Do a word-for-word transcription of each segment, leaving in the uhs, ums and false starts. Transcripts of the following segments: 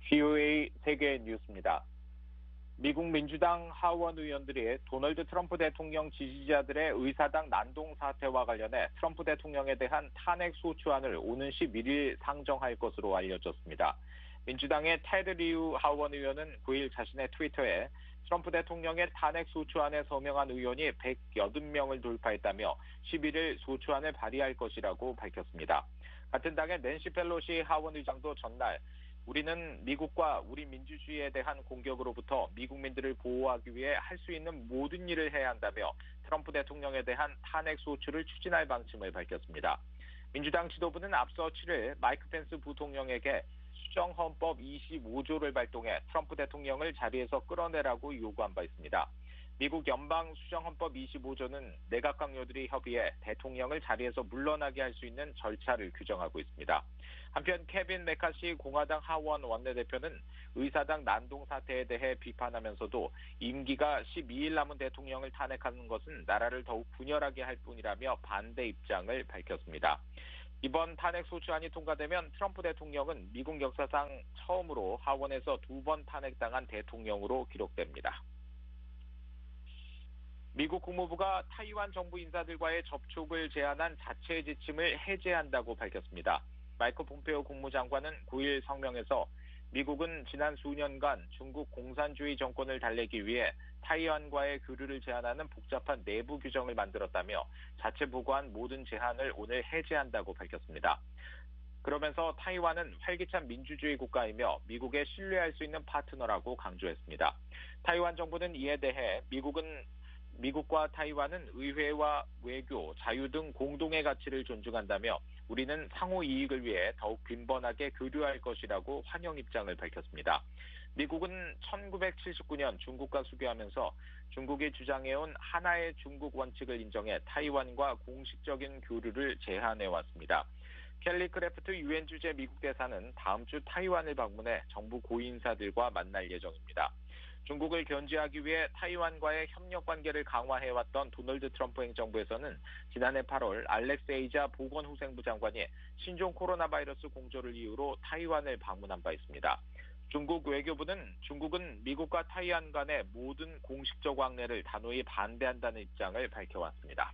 브이오에이 세계 뉴스입니다. 미국 민주당 하원 의원들이 도널드 트럼프 대통령 지지자들의 의사당 난동 사태와 관련해 트럼프 대통령에 대한 탄핵 소추안을 오는 십일일 상정할 것으로 알려졌습니다. 민주당의 테드 리우 하원 의원은 구일 자신의 트위터에 트럼프 대통령의 탄핵 소추안에 서명한 의원이 백팔 명을 돌파했다며 십일일 소추안을 발의할 것이라고 밝혔습니다. 같은 당의 낸시 펠로시 하원 의장도 전날 우리는 미국과 우리 민주주의에 대한 공격으로부터 미국민들을 보호하기 위해 할 수 있는 모든 일을 해야 한다며 트럼프 대통령에 대한 탄핵 소추를 추진할 방침을 밝혔습니다. 민주당 지도부는 앞서 칠일 마이크 펜스 부통령에게 수정헌법 이십오조를 발동해 트럼프 대통령을 자리에서 끌어내라고 요구한 바 있습니다. 미국 연방 수정헌법 이십오조는 내각 강요들이 협의해 대통령을 자리에서 물러나게 할 수 있는 절차를 규정하고 있습니다. 한편 케빈 메카시 공화당 하원 원내대표는 의사당 난동 사태에 대해 비판하면서도 임기가 십이일 남은 대통령을 탄핵하는 것은 나라를 더욱 분열하게 할 뿐이라며 반대 입장을 밝혔습니다. 이번 탄핵 소추안이 통과되면 트럼프 대통령은 미국 역사상 처음으로 하원에서 두 번 탄핵당한 대통령으로 기록됩니다. 미국 국무부가 타이완 정부 인사들과의 접촉을 제한한 자체 지침을 해제한다고 밝혔습니다. 마이크 폼페오 국무장관은 구일 성명에서 미국은 지난 수년간 중국 공산주의 정권을 달래기 위해 타이완과의 교류를 제한하는 복잡한 내부 규정을 만들었다며 자체 부과한 모든 제한을 오늘 해제한다고 밝혔습니다. 그러면서 타이완은 활기찬 민주주의 국가이며 미국에 신뢰할 수 있는 파트너라고 강조했습니다. 타이완 정부는 이에 대해 미국은 미국과 타이완은 의회와 외교, 자유 등 공동의 가치를 존중한다며 우리는 상호 이익을 위해 더욱 빈번하게 교류할 것이라고 환영 입장을 밝혔습니다. 미국은 천구백칠십구년 중국과 수교하면서 중국이 주장해온 하나의 중국 원칙을 인정해 타이완과 공식적인 교류를 제한해왔습니다. 켈리 크래프트 유엔 주재 미국 대사는 다음 주 타이완을 방문해 정부 고위인사들과 만날 예정입니다. 중국을 견제하기 위해 타이완과의 협력 관계를 강화해왔던 도널드 트럼프 행정부에서는 지난해 팔월 알렉스 에이자 보건후생부 장관이 신종 코로나 바이러스 공조를 이유로 타이완을 방문한 바 있습니다. 중국 외교부는 중국은 미국과 타이완 간의 모든 공식적 왕래를 단호히 반대한다는 입장을 밝혀왔습니다.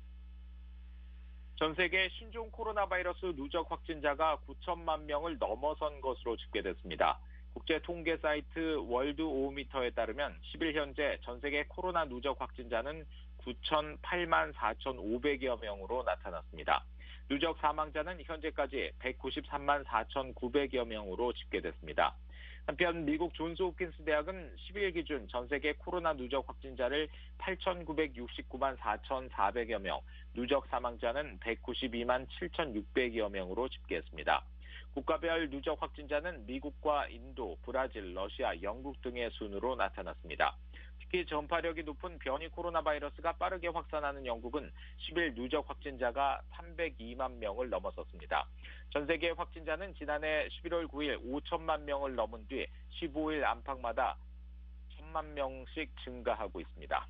전 세계 신종 코로나 바이러스 누적 확진자가 구천만 명을 넘어선 것으로 집계됐습니다. 국제 통계 사이트 월드오미터에 따르면 십일 현재 전 세계 코로나 누적 확진자는 구천팔만 사천오백여 명으로 나타났습니다. 누적 사망자는 현재까지 백구십삼만 사천구백여 명으로 집계됐습니다. 한편 미국 존스홉킨스 대학은 십일 기준 전 세계 코로나 누적 확진자를 팔천구백육십구만 사천사백여 명, 누적 사망자는 백구십이만 칠천육백여 명으로 집계했습니다. 국가별 누적 확진자는 미국과 인도, 브라질, 러시아, 영국 등의 순으로 나타났습니다. 특히 전파력이 높은 변이 코로나 바이러스가 빠르게 확산하는 영국은 십일 누적 확진자가 삼백이만 명을 넘어섰습니다. 전 세계 확진자는 지난해 십일월 구일 오천만 명을 넘은 뒤 십오일 안팎마다 천만 명씩 증가하고 있습니다.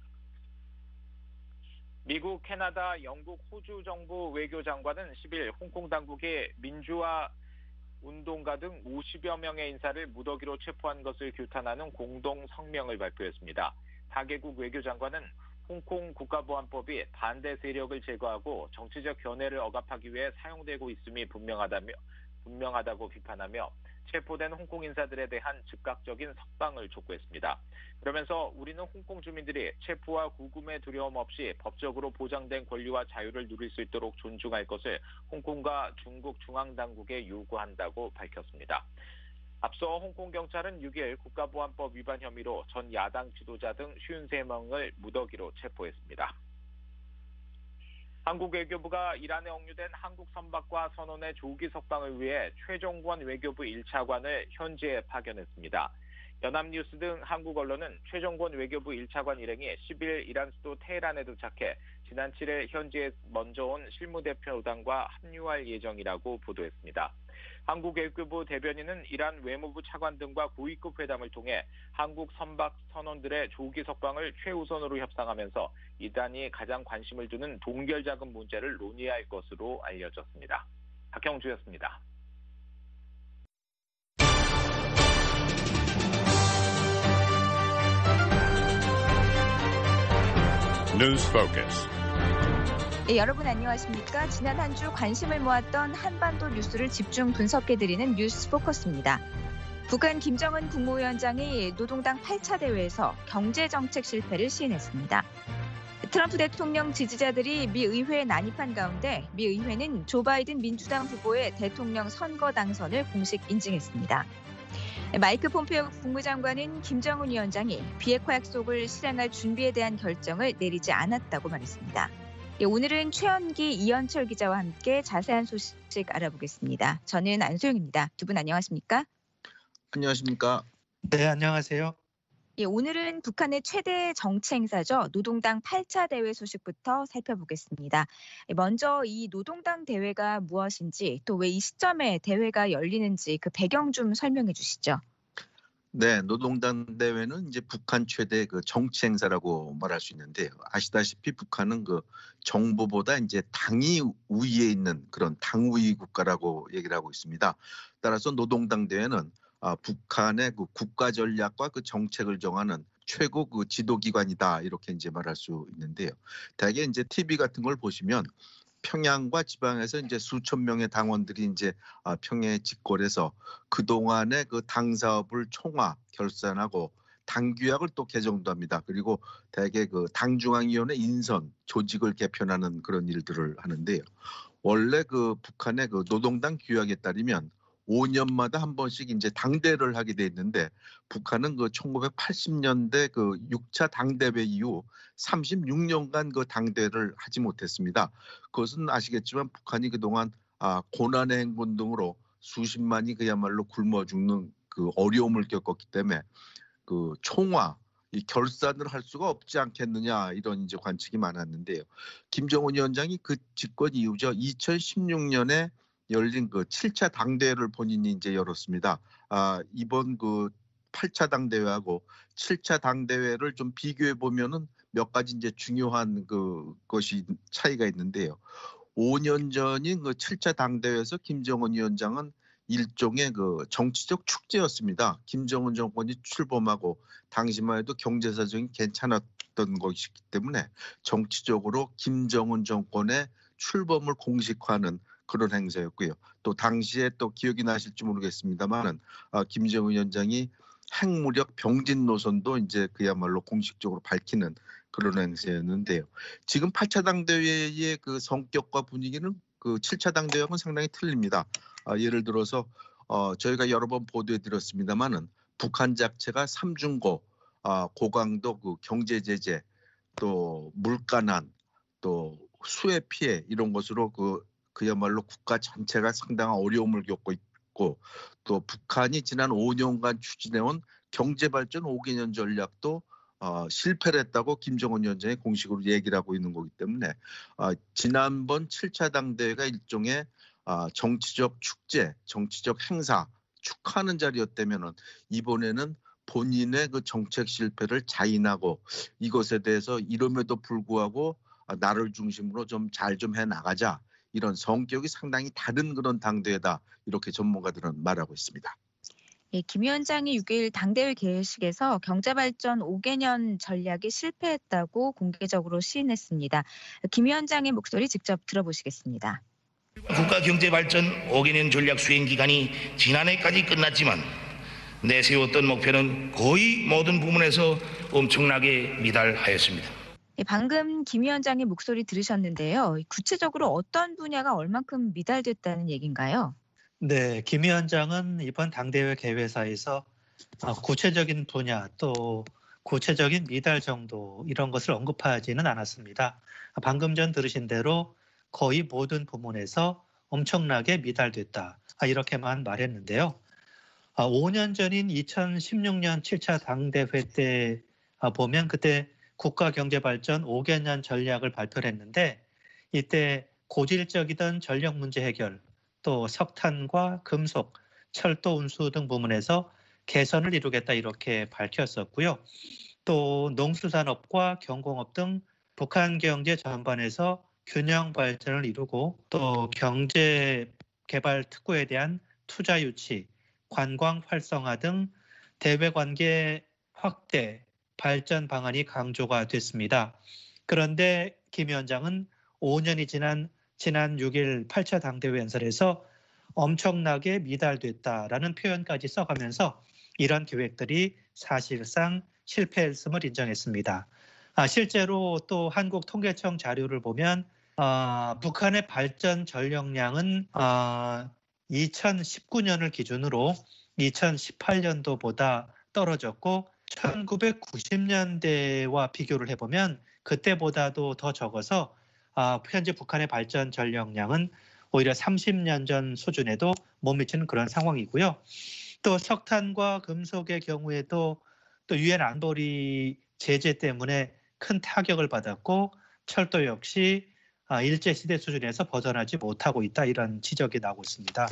미국, 캐나다, 영국, 호주 정부 외교장관은 십일 홍콩 당국이 민주화 운동가 등 오십여 명의 인사를 무더기로 체포한 것을 규탄하는 공동 성명을 발표했습니다. 다개국 외교장관은 홍콩 국가보안법이 반대 세력을 제거하고 정치적 견해를 억압하기 위해 사용되고 있음이 분명하다며, 분명하다고 비판하며 체포된 홍콩 인사들에 대한 즉각적인 석방을 촉구했습니다. 그러면서 우리는 홍콩 주민들이 체포와 구금의 두려움 없이 법적으로 보장된 권리와 자유를 누릴 수 있도록 존중할 것을 홍콩과 중국 중앙당국에 요구한다고 밝혔습니다. 앞서 홍콩 경찰은 육일 국가보안법 위반 혐의로 전 야당 지도자 등 오십삼 명을 무더기로 체포했습니다. 한국 외교부가 이란에 억류된 한국 선박과 선원의 조기 석방을 위해 최종권 외교부 일 차관을 현지에 파견했습니다. 연합뉴스 등 한국 언론은 최종권 외교부 일 차관 일행이 십일 이란 수도 테헤란에 도착해 지난 칠일 현지에 먼저 온 실무대표단과 합류할 예정이라고 보도했습니다. 한국 외교부 대변인은 이란 외무부 차관 등과 고위급 회담을 통해 한국 선박 선원들의 조기 석방을 최우선으로 협상하면서 이란이 가장 관심을 두는 동결자금 문제를 논의할 것으로 알려졌습니다. 박형주였습니다. News Focus. 네, 여러분 안녕하십니까? 지난 한 주 관심을 모았던 한반도 뉴스를 집중 분석해드리는 뉴스 포커스입니다. 북한 김정은 국무위원장이 노동당 팔 차 대회에서 경제정책 실패를 시인했습니다. 트럼프 대통령 지지자들이 미 의회에 난입한 가운데 미 의회는 조 바이든 민주당 후보의 대통령 선거 당선을 공식 인증했습니다. 마이크 폼페오 국무장관은 김정은 위원장이 비핵화 약속을 실행할 준비에 대한 결정을 내리지 않았다고 말했습니다. 오늘은 최연기, 이현철 기자와 함께 자세한 소식 알아보겠습니다. 저는 안소영입니다. 두 분 안녕하십니까? 안녕하십니까? 네, 안녕하세요. 예, 오늘은 북한의 최대 정치 행사죠. 노동당 팔 차 대회 소식부터 살펴보겠습니다. 먼저 이 노동당 대회가 무엇인지 또 왜 이 시점에 대회가 열리는지 그 배경 좀 설명해 주시죠. 네, 노동당 대회는 이제 북한 최대 그 정치 행사라고 말할 수 있는데요. 아시다시피 북한은 그 정부보다 이제 당이 우위에 있는 그런 당우위 국가라고 얘기를 하고 있습니다. 따라서 노동당 대회는 아, 북한의 그 국가 전략과 그 정책을 정하는 최고 그 지도기관이다 이렇게 이제 말할 수 있는데요. 대개 이제 티비 같은 걸 보시면 평양과 지방에서 이제 수천 명의 당원들이 이제 평양에 집결해서 그 동안의 그 당 사업을 총화 결산하고 당 규약을 또 개정도 합니다. 그리고 대개 그 당중앙위원회 인선 조직을 개편하는 그런 일들을 하는데요. 원래 그 북한의 그 노동당 규약에 따르면 오 년마다 한 번씩 이제 당대를 하게 돼 있는데 북한은 그 천구백팔십 년대 그 육 차 당대회 이후 삼십육 년간 그 당대를 하지 못했습니다. 그것은 아시겠지만 북한이 그동안 아, 고난의 행군 등으로 수십만이 그야말로 굶어 죽는 그 어려움을 겪었기 때문에 그 총화, 이 결산을 할 수가 없지 않겠느냐 이런 이제 관측이 많았는데요. 김정은 위원장이 그 집권 이후죠. 이천십육 년에 열린 그 칠 차 당대회를 본인이 이제 열었습니다. 아, 이번 그 팔 차 당대회하고 칠 차 당대회를 좀 비교해 보면은 몇 가지 이제 중요한 그 것이 차이가 있는데요. 오 년 전인 그 칠 차 당대회에서 김정은 위원장은 일종의 그 정치적 축제였습니다. 김정은 정권이 출범하고 당시만 해도 경제 사정이 괜찮았던 것이기 때문에 정치적으로 김정은 정권의 출범을 공식화하는 그런 행사였고요. 또 당시에 또 기억이 나실지 모르겠습니다만은 아, 김정은 위원장이 핵무력 병진 노선도 이제 그야말로 공식적으로 밝히는 그런 행사였는데요. 지금 팔 차 당대회의 그 성격과 분위기는 그 칠 차 당대회하고는 상당히 틀립니다. 아, 예를 들어서 어, 저희가 여러 번 보도해드렸습니다만은 북한 자체가 삼중고, 아, 고강도 그 경제 제재, 또 물가난, 또 수해 피해 이런 것으로 그 그야말로 국가 전체가 상당한 어려움을 겪고 있고 또 북한이 지난 오 년간 추진해온 경제발전 오 개년 전략도 어, 실패를 했다고 김정은 위원장이 공식으로 얘기를 하고 있는 거기 때문에 어, 지난번 칠 차 당대회가 일종의 어, 정치적 축제, 정치적 행사, 축하하는 자리였다면은 이번에는 본인의 그 정책 실패를 자인하고 이것에 대해서 이름에도 불구하고 나를 중심으로 좀 잘 좀 해나가자. 이런 성격이 상당히 다른 그런 당대회다. 이렇게 전문가들은 말하고 있습니다. 예, 김 위원장이 육 일 당대회 개회식에서 경제발전 오 개년 전략이 실패했다고 공개적으로 시인했습니다. 김 위원장의 목소리 직접 들어보시겠습니다. 국가경제발전 오 개년 전략 수행 기간이 지난해까지 끝났지만 내세웠던 목표는 거의 모든 부문에서 엄청나게 미달하였습니다. 방금 김 위원장의 목소리 들으셨는데요. 구체적으로 어떤 분야가 얼만큼 미달됐다는 얘기인가요? 네, 김 위원장은 이번 당대회 개회사에서 구체적인 분야 또 구체적인 미달 정도 이런 것을 언급하지는 않았습니다. 방금 전 들으신 대로 거의 모든 부문에서 엄청나게 미달됐다 이렇게만 말했는데요. 오 년 전인 이천십육 년 칠 차 당대회 때 보면 그때 국가경제발전 오 개년 전략을 발표를 했는데 이때 고질적이던 전력 문제 해결 또 석탄과 금속, 철도 운수 등 부문에서 개선을 이루겠다 이렇게 밝혔었고요. 또 농수산업과 경공업 등 북한 경제 전반에서 균형 발전을 이루고 또 경제 개발 특구에 대한 투자 유치, 관광 활성화 등 대외 관계 확대, 발전 방안이 강조가 됐습니다. 그런데 김 위원장은 오 년이 지난 지난 육 일 팔 차 당대회 연설에서 엄청나게 미달됐다라는 표현까지 써가면서 이런 계획들이 사실상 실패했음을 인정했습니다. 아, 실제로 또 한국통계청 자료를 보면 아, 북한의 발전 전력량은 아, 이천십구 년을 기준으로 이천십팔 년도보다 떨어졌고 천구백구십 년대와 비교를 해보면 그때보다도 더 적어서 아, 현재 북한의 발전 전력량은 오히려 삼십 년 전 수준에도 못 미치는 그런 상황이고요. 또 석탄과 금속의 경우에도 또 유엔 안보리 제재 때문에 큰 타격을 받았고 철도 역시 일제시대 수준에서 벗어나지 못하고 있다, 이런 지적이 나오고 있습니다.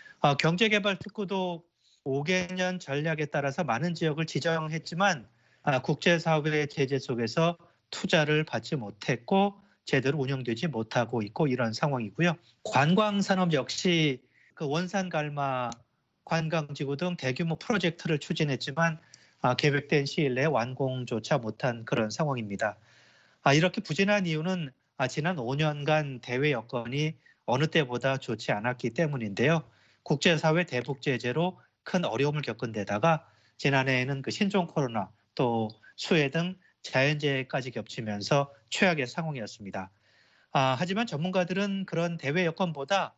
경제개발특구도 오 개년 전략에 따라서 많은 지역을 지정했지만 국제사회의 제재 속에서 투자를 받지 못했고 제대로 운영되지 못하고 있고 이런 상황이고요. 관광산업 역시 그 원산갈마 관광지구 등 대규모 프로젝트를 추진했지만 아, 계획된 시일 내에 완공조차 못한 그런 상황입니다. 아, 이렇게 부진한 이유는 아, 지난 오 년간 대외 여건이 어느 때보다 좋지 않았기 때문인데요. 국제사회 대북 제재로 큰 어려움을 겪은 데다가 지난해에는 그 신종 코로나 또 수해 등 자연재해까지 겹치면서 최악의 상황이었습니다. 아, 하지만 전문가들은 그런 대외 여건보다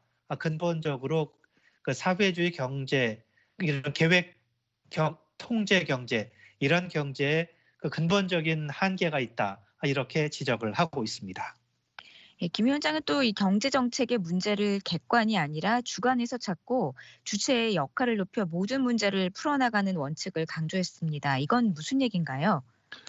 근본적으로 그 사회주의 경제, 이런 계획 경, 통제 경제, 이런 경제에 그 근본적인 한계가 있다, 이렇게 지적을 하고 있습니다. 예, 김 위원장은 또 이 경제 정책의 문제를 객관이 아니라 주관에서 찾고 주체의 역할을 높여 모든 문제를 풀어나가는 원칙을 강조했습니다. 이건 무슨 얘기인가요?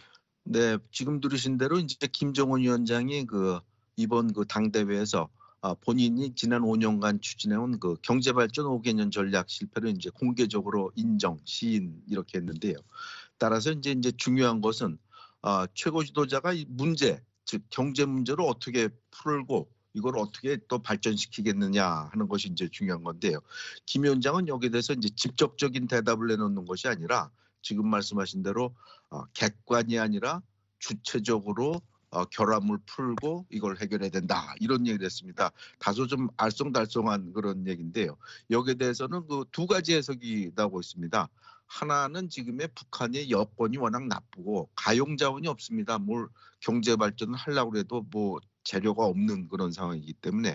네, 지금 들으신 대로 이제 김정은 위원장이 그 이번 그 당대회에서 아, 본인이 지난 오 년간 추진해온 그 경제발전 오 개년 전략 실패를 이제 공개적으로 인정, 시인 이렇게 했는데요. 따라서 이제 이제 중요한 것은 아, 최고 지도자가 이 문제, 즉 경제 문제를 어떻게 풀고 이걸 어떻게 또 발전시키겠느냐 하는 것이 이제 중요한 건데요. 김 위원장은 여기에 대해서 이제 직접적인 대답을 내놓는 것이 아니라 지금 말씀하신 대로 어, 객관이 아니라 주체적으로 어, 결함을 풀고 이걸 해결해야 된다, 이런 얘기를 했습니다. 다소 좀 알쏭달쏭한 그런 얘기인데요. 여기에 대해서는 그 두 가지 해석이 나오고 있습니다. 하나는 지금의 북한의 여건이 워낙 나쁘고 가용 자원이 없습니다. 뭘 경제 발전을 하려고 해도 뭐 재료가 없는 그런 상황이기 때문에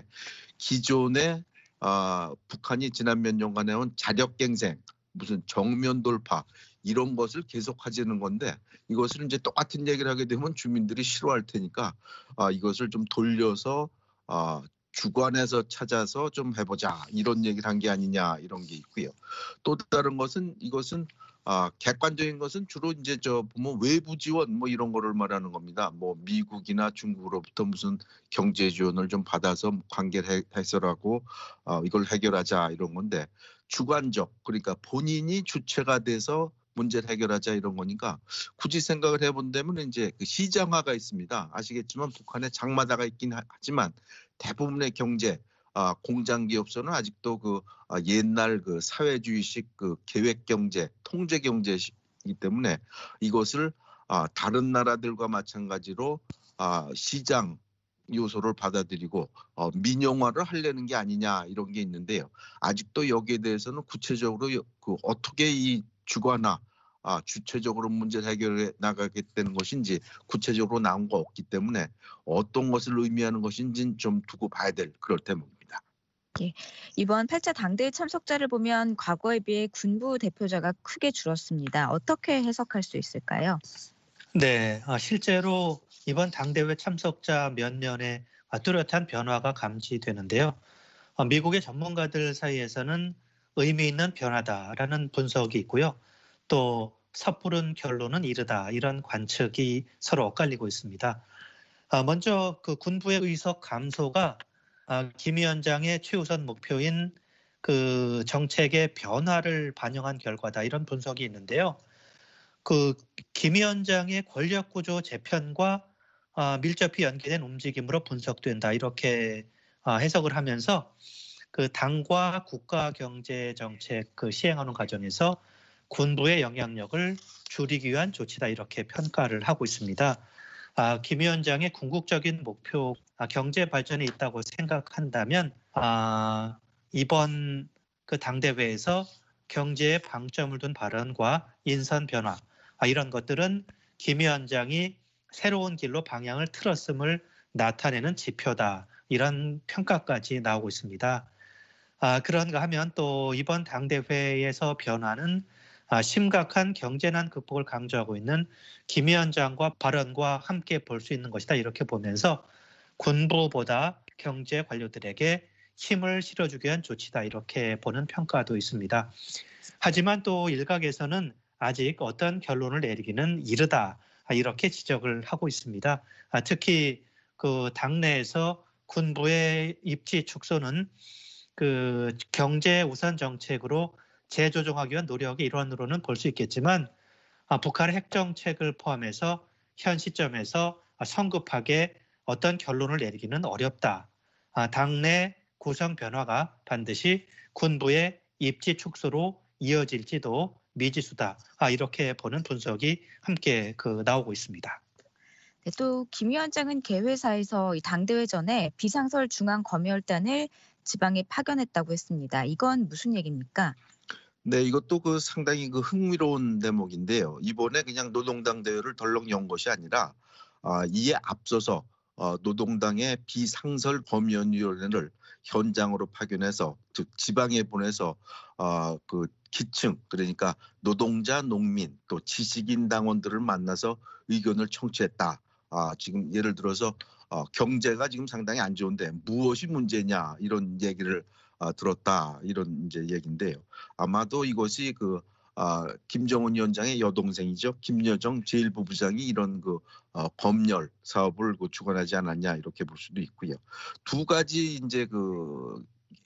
기존의 어, 북한이 지난 몇 년간 해온 자력갱생, 무슨 정면 돌파 이런 것을 계속하자는 건데 이것을 이제 똑같은 얘기를 하게 되면 주민들이 싫어할 테니까 아, 이것을 좀 돌려서 아, 주관에서 찾아서 좀 해보자, 이런 얘기를 한 게 아니냐, 이런 게 있고요. 또 다른 것은 이것은 아, 객관적인 것은 주로 이제 저 보면 외부 지원 뭐 이런 거를 말하는 겁니다. 뭐 미국이나 중국으로부터 무슨 경제 지원을 좀 받아서 관계를 해소하고 어, 이걸 해결하자, 이런 건데 주관적, 그러니까 본인이 주체가 돼서 문제를 해결하자, 이런 거니까 굳이 생각을 해본다면 이제 그 시장화가 있습니다. 아시겠지만 북한에 장마다가 있긴 하지만 대부분의 경제 아, 공장 기업소는 아직도 그 아, 옛날 그 사회주의식 그 계획 경제, 통제 경제이기 때문에 이것을 아, 다른 나라들과 마찬가지로 아, 시장 요소를 받아들이고 어, 민영화를 하려는 게 아니냐, 이런 게 있는데요. 아직도 여기에 대해서는 구체적으로 그 어떻게 이 주관화, 아, 주체적으로 문제를 해결해 나가겠다는 것인지 구체적으로 나온 거 없기 때문에 어떤 것을 의미하는 것인지는 좀 두고 봐야 될 그럴 대목입니다. 예, 이번 팔 차 당대회 참석자를 보면 과거에 비해 군부 대표자가 크게 줄었습니다. 어떻게 해석할 수 있을까요? 네, 실제로 이번 당대회 참석자 몇몇의 뚜렷한 변화가 감지되는데요. 미국의 전문가들 사이에서는 의미 있는 변화다라는 분석이 있고요. 또 섣부른 결론은 이르다, 이런 관측이 서로 엇갈리고 있습니다. 먼저 그 군부의 의석 감소가 김 위원장의 최우선 목표인 그 정책의 변화를 반영한 결과다, 이런 분석이 있는데요. 그 김 위원장의 권력 구조 재편과 밀접히 연계된 움직임으로 분석된다, 이렇게 해석을 하면서 그 당과 국가 경제 정책 그 시행하는 과정에서 군부의 영향력을 줄이기 위한 조치다, 이렇게 평가를 하고 있습니다. 아, 김 위원장의 궁극적인 목표 아, 경제 발전이 있다고 생각한다면 아, 이번 그 당대회에서 경제에 방점을 둔 발언과 인선 변화 아, 이런 것들은 김 위원장이 새로운 길로 방향을 틀었음을 나타내는 지표다. 이런 평가까지 나오고 있습니다. 아, 그런가 하면 또 이번 당대회에서 변화는 아, 심각한 경제난 극복을 강조하고 있는 김 위원장과 발언과 함께 볼 수 있는 것이다. 이렇게 보면서 군부보다 경제 관료들에게 힘을 실어주기 위한 조치다. 이렇게 보는 평가도 있습니다. 하지만 또 일각에서는 아직 어떤 결론을 내리기는 이르다. 이렇게 지적을 하고 있습니다. 아, 특히 그 당내에서 군부의 입지 축소는 그 경제 우선 정책으로 재조정하기 위한 노력의 일환으로는 볼 수 있겠지만 아, 북한의 핵 정책을 포함해서 현 시점에서 성급하게 어떤 결론을 내리기는 어렵다. 아, 당내 구성 변화가 반드시 군부의 입지 축소로 이어질지도 미지수다. 아, 이렇게 보는 분석이 함께 그 나오고 있습니다. 네, 또 김 위원장은 개회사에서 이 당대회 전에 비상설 중앙검열단을 지방에 파견했다고 했습니다. 이건 무슨 얘기입니까? 네, 이것도 그 상당히 그 흥미로운 대목인데요. 이번에 그냥 노동당 대회를 덜렁 연 것이 아니라 아, 이에 앞서서 어, 노동당의 비상설 검열위원회를 현장으로 파견해서 즉 지방에 보내서 어, 그 기층 그러니까 노동자, 농민 또 지식인 당원들을 만나서 의견을 청취했다. 아, 지금 예를 들어서 어, 경제가 지금 상당히 안 좋은데 무엇이 문제냐 이런 얘기를 어, 들었다 이런 이제 얘기인데요. 아마도 이것이 그 아, 김정은 위원장의 여동생이죠. 김여정 제일 부부장이 이런 그 어, 검열 사업을 그 주관하지 않았냐 이렇게 볼 수도 있고요. 두 가지 이제 그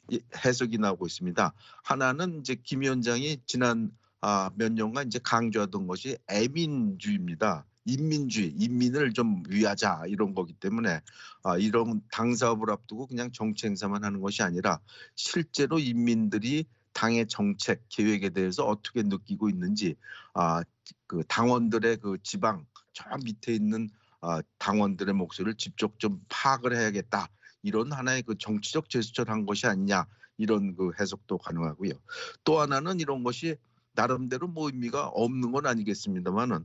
해석이 나오고 있습니다. 하나는 이제 김 위원장이 지난 아, 몇 년간 이제 강조하던 것이 애민주의입니다. 인민주의, 인민을 좀 위하자 이런 거기 때문에 아, 이런 당 사업을 앞두고 그냥 정치 행사만 하는 것이 아니라 실제로 인민들이 당의 정책 계획에 대해서 어떻게 느끼고 있는지 아, 그 당원들의 그 지방 저 밑에 있는 아, 당원들의 목소리를 직접 좀 파악을 해야겠다. 이런 하나의 그 정치적 제스처를 한 것이 아니냐 이런 그 해석도 가능하고요. 또 하나는 이런 것이 나름대로 뭐 의미가 없는 건 아니겠습니다만은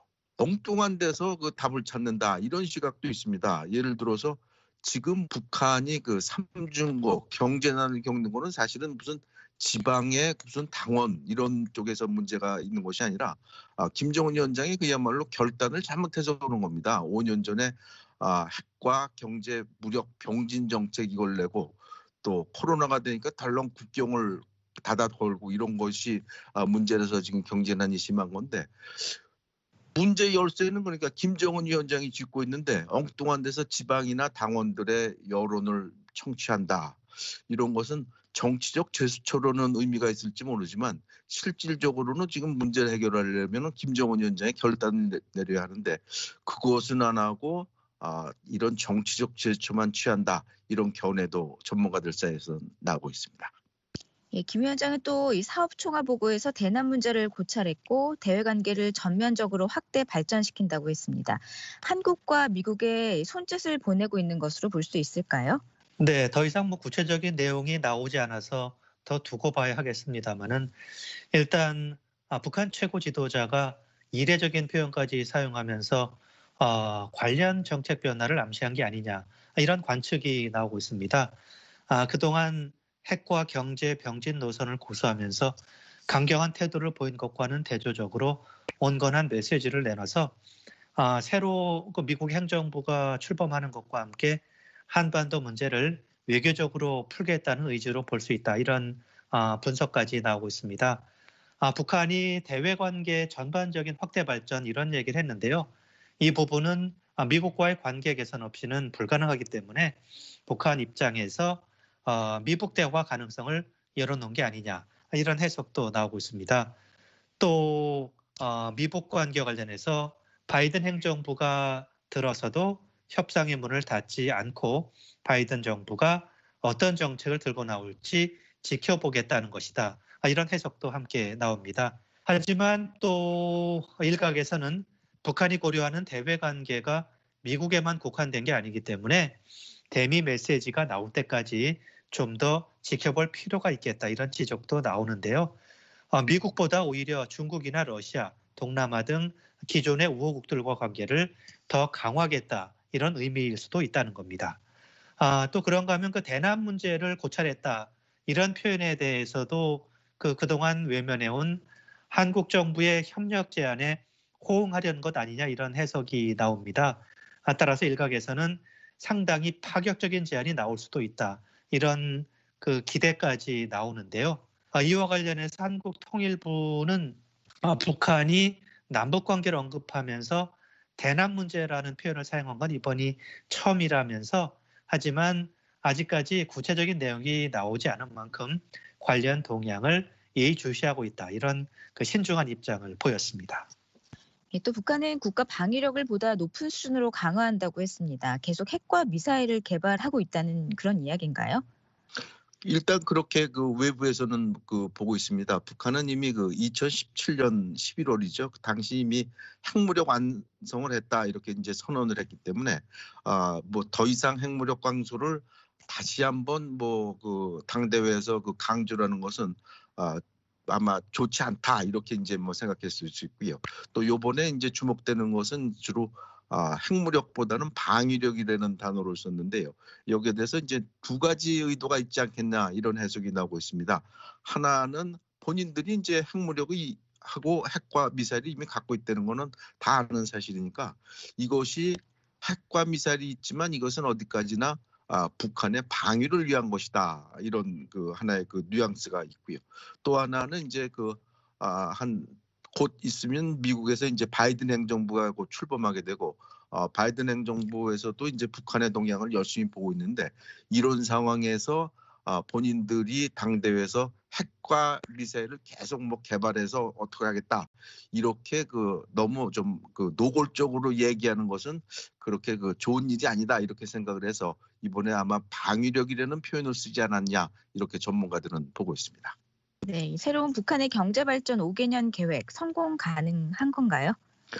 엉뚱한 데서 그 답을 찾는다 이런 시각도 있습니다. 예를 들어서 지금 북한이 그 삼중고 경제난을 겪는 거는 사실은 무슨 지방의 무슨 당원 이런 쪽에서 문제가 있는 것이 아니라 아, 김정은 위원장이 그야말로 결단을 잘못해서 그런 겁니다. 오 년 전에 아, 핵과 경제 무력 병진 정책 이걸 내고 또 코로나가 되니까 덜렁 국경을 닫아 걸고 이런 것이 아, 문제라서 지금 경제난이 심한 건데 문제 열쇠는 그러니까 김정은 위원장이 쥐고 있는데 엉뚱한 데서 지방이나 당원들의 여론을 청취한다. 이런 것은 정치적 제스처로는 의미가 있을지 모르지만 실질적으로는 지금 문제를 해결하려면 김정은 위원장이 결단을 내려야 하는데 그것은 안 하고 아, 이런 정치적 제스처만 취한다. 이런 견해도 전문가들 사이에서 나오고 있습니다. 예, 김 위원장은 또 이 사업 총화 보고에서 대남 문제를 고찰했고 대외 관계를 전면적으로 확대 발전시킨다고 했습니다. 한국과 미국의 손짓을 보내고 있는 것으로 볼 수 있을까요? 네, 더 이상 뭐 구체적인 내용이 나오지 않아서 더 두고 봐야 하겠습니다만은 일단 아, 북한 최고 지도자가 이례적인 표현까지 사용하면서 어, 관련 정책 변화를 암시한 게 아니냐 이런 관측이 나오고 있습니다. 아, 그동안 핵과 경제 병진 노선을 고수하면서 강경한 태도를 보인 것과는 대조적으로 온건한 메시지를 내놔서 아, 새로 그 미국 행정부가 출범하는 것과 함께 한반도 문제를 외교적으로 풀겠다는 의지로 볼 수 있다. 이런 아, 분석까지 나오고 있습니다. 아, 북한이 대외 관계 전반적인 확대 발전 이런 얘기를 했는데요. 이 부분은 아, 미국과의 관계 개선 없이는 불가능하기 때문에 북한 입장에서 어, 미북 대화 가능성을 열어놓은 게 아니냐 이런 해석도 나오고 있습니다. 또 어, 미북 관계 관련해서 바이든 행정부가 들어서도 협상의 문을 닫지 않고 바이든 정부가 어떤 정책을 들고 나올지 지켜보겠다는 것이다. 이런 해석도 함께 나옵니다. 하지만 또 일각에서는 북한이 고려하는 대외 관계가 미국에만 국한된 게 아니기 때문에 대미 메시지가 나올 때까지 좀 더 지켜볼 필요가 있겠다 이런 지적도 나오는데요. 어, 미국보다 오히려 중국이나 러시아, 동남아 등 기존의 우호국들과 관계를 더 강화하겠다 이런 의미일 수도 있다는 겁니다. 아, 또 그런가 하면 그 대남 문제를 고찰했다 이런 표현에 대해서도 그 그동안 외면해온 한국 정부의 협력 제안에 호응하려는 것 아니냐 이런 해석이 나옵니다. 아, 따라서 일각에서는 상당히 파격적인 제안이 나올 수도 있다 이런 그 기대까지 나오는데요. 아, 이와 관련해서 한국통일부는 아, 북한이 남북 관계를 언급하면서 대남 문제라는 표현을 사용한 건 이번이 처음이라면서 하지만 아직까지 구체적인 내용이 나오지 않은 만큼 관련 동향을 예의주시하고 있다 이런 그 신중한 입장을 보였습니다. 또 북한은 국가 방위력을 보다 높은 수준으로 강화한다고 했습니다. 계속 핵과 미사일을 개발하고 있다는 그런 이야기인가요? 일단 그렇게 그 외부에서는 그 보고 있습니다. 북한은 이미 그 이천십칠 년 십일월이죠. 그 당시 이미 핵무력 완성을 했다 이렇게 이제 선언을 했기 때문에 아, 뭐 더 이상 핵무력 강조를 다시 한번 뭐 그 당대회에서 그 강조라는 것은 아, 아마 좋지 않다 이렇게 이제 뭐 생각했을 수 있고요. 또 요번에 이제 주목되는 것은 주로 아, 핵무력보다는 방위력이라는 단어를 썼는데요. 여기에 대해서 이제 두 가지 의도가 있지 않겠냐 이런 해석이 나오고 있습니다. 하나는 본인들이 이제 핵무력이 하고 핵과 미사일이 이미 갖고 있다는 거는 다 아는 사실이니까 이것이 핵과 미사일이 있지만 이것은 어디까지나 아, 북한의 방위를 위한 것이다 이런 그 하나의 그 뉘앙스가 있고요. 또 하나는 이제 그 아, 한 곧 있으면 미국에서 이제 바이든 행정부가 곧 출범하게 되고 어, 바이든 행정부에서도 이제 북한의 동향을 열심히 보고 있는데 이런 상황에서 어, 본인들이 당대회에서 핵과 미사일을 계속 뭐 개발해서 어떻게 하겠다 이렇게 그 너무 좀 그 노골적으로 얘기하는 것은 그렇게 그 좋은 일이 아니다 이렇게 생각을 해서 이번에 아마 방위력이라는 표현을 쓰지 않았냐 이렇게 전문가들은 보고 있습니다. 네, 새로운 북한의 경제발전 오 개년 계획 성공 가능한 건가요?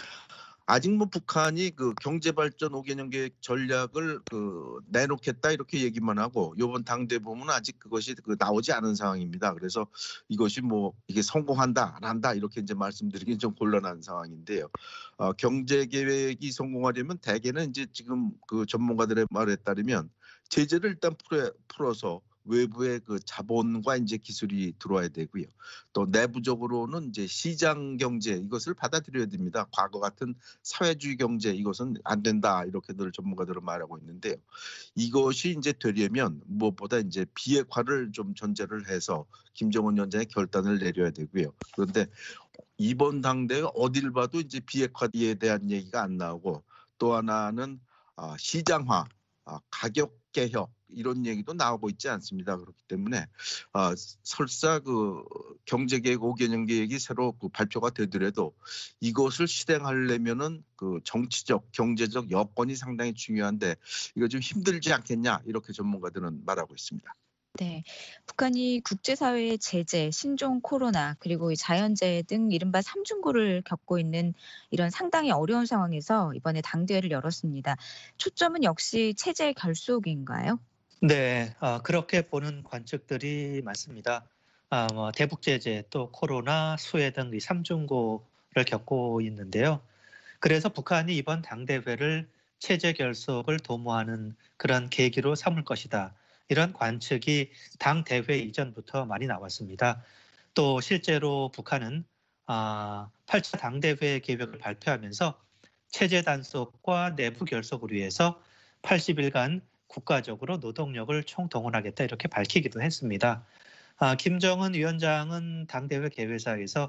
아직 뭐 북한이 그 경제발전 오 개년 계획 전략을 그 내놓겠다 이렇게 얘기만 하고 이번 당대 보면 아직 그것이 그 나오지 않은 상황입니다. 그래서 이것이 뭐 이게 성공한다 안 한다 이렇게 이제 말씀드리기 좀 곤란한 상황인데요. 어, 경제 계획이 성공하려면 대개는 이제 지금 그 전문가들의 말에 따르면 제재를 일단 풀어, 풀어서 외부의 그 자본과 이제 기술이 들어와야 되고요. 또 내부적으로는 이제 시장 경제 이것을 받아들여야 됩니다. 과거 같은 사회주의 경제 이것은 안 된다 이렇게들 전문가들은 말하고 있는데요. 이것이 이제 되려면 무엇보다 이제 비핵화를 좀 전제를 해서 김정은 위원장의 결단을 내려야 되고요. 그런데 이번 당대회 어딜 봐도 이제 비핵화에 대한 얘기가 안 나오고 또 하나는 시장화, 가격 개혁 이런 얘기도 나오고 있지 않습니다. 그렇기 때문에 어, 설사 그 경제계획 오 개년 계획이 새로 그 발표가 되더라도 이것을 실행하려면은 그 정치적, 경제적 여건이 상당히 중요한데 이거 좀 힘들지 않겠냐 이렇게 전문가들은 말하고 있습니다. 네, 북한이 국제사회의 제재, 신종 코로나 그리고 이 자연재해 등 이른바 삼중고를 겪고 있는 이런 상당히 어려운 상황에서 이번에 당대회를 열었습니다. 초점은 역시 체제 결속인가요? 네, 아, 그렇게 보는 관측들이 많습니다. 아, 뭐 대북 제재, 또 코로나, 수해 등 이 삼중고를 겪고 있는데요. 그래서 북한이 이번 당대회를 체제 결속을 도모하는 그런 계기로 삼을 것이다. 이런 관측이 당대회 이전부터 많이 나왔습니다. 또 실제로 북한은 아, 팔 차 당대회 계획을 발표하면서 체제 단속과 내부 결속을 위해서 팔십 일간 국가적으로 노동력을 총동원하겠다 이렇게 밝히기도 했습니다. 아, 김정은 위원장은 당대회 개회사에서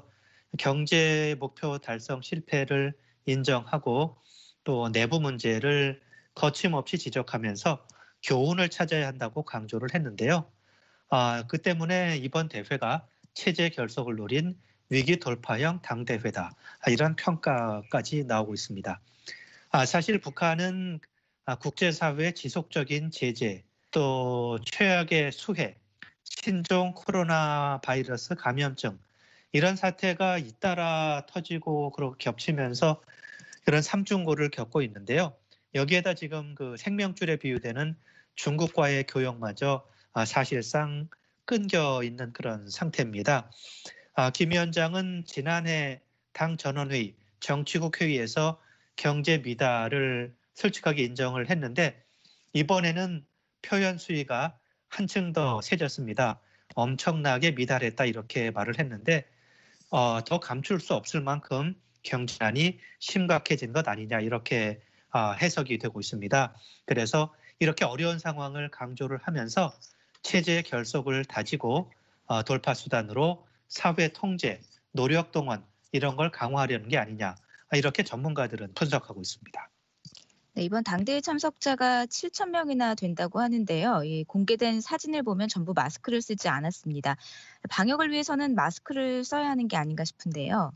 경제 목표 달성 실패를 인정하고 또 내부 문제를 거침없이 지적하면서 교훈을 찾아야 한다고 강조를 했는데요. 아, 그 때문에 이번 대회가 체제 결속을 노린 위기 돌파형 당대회다. 이런 평가까지 나오고 있습니다. 아, 사실 북한은 국제사회의 지속적인 제재, 또 최악의 수해, 신종 코로나 바이러스 감염증 이런 사태가 잇따라 터지고 그렇게 겹치면서 그런 삼중고를 겪고 있는데요. 여기에다 지금 그 생명줄에 비유되는 중국과의 교역마저 사실상 끊겨 있는 그런 상태입니다. 김 위원장은 지난해 당 전원회의, 정치국 회의에서 경제 미달을 솔직하게 인정을 했는데 이번에는 표현 수위가 한층 더 세졌습니다. 엄청나게 미달했다 이렇게 말을 했는데 어, 더 감출 수 없을 만큼 경제난이 심각해진 것 아니냐 이렇게 어, 해석이 되고 있습니다. 그래서 이렇게 어려운 상황을 강조를 하면서 체제의 결속을 다지고 어, 돌파 수단으로 사회 통제, 노력 동원 이런 걸 강화하려는 게 아니냐 이렇게 전문가들은 분석하고 있습니다. 네, 이번 당대회 참석자가 칠천 명이나 된다고 하는데요. 이 공개된 사진을 보면 전부 마스크를 쓰지 않았습니다. 방역을 위해서는 마스크를 써야 하는 게 아닌가 싶은데요.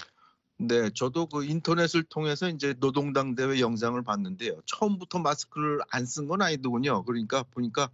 네, 저도 그 인터넷을 통해서 이제 노동당 대회 영상을 봤는데요. 처음부터 마스크를 안 쓴 건 아니더군요. 그러니까 보니까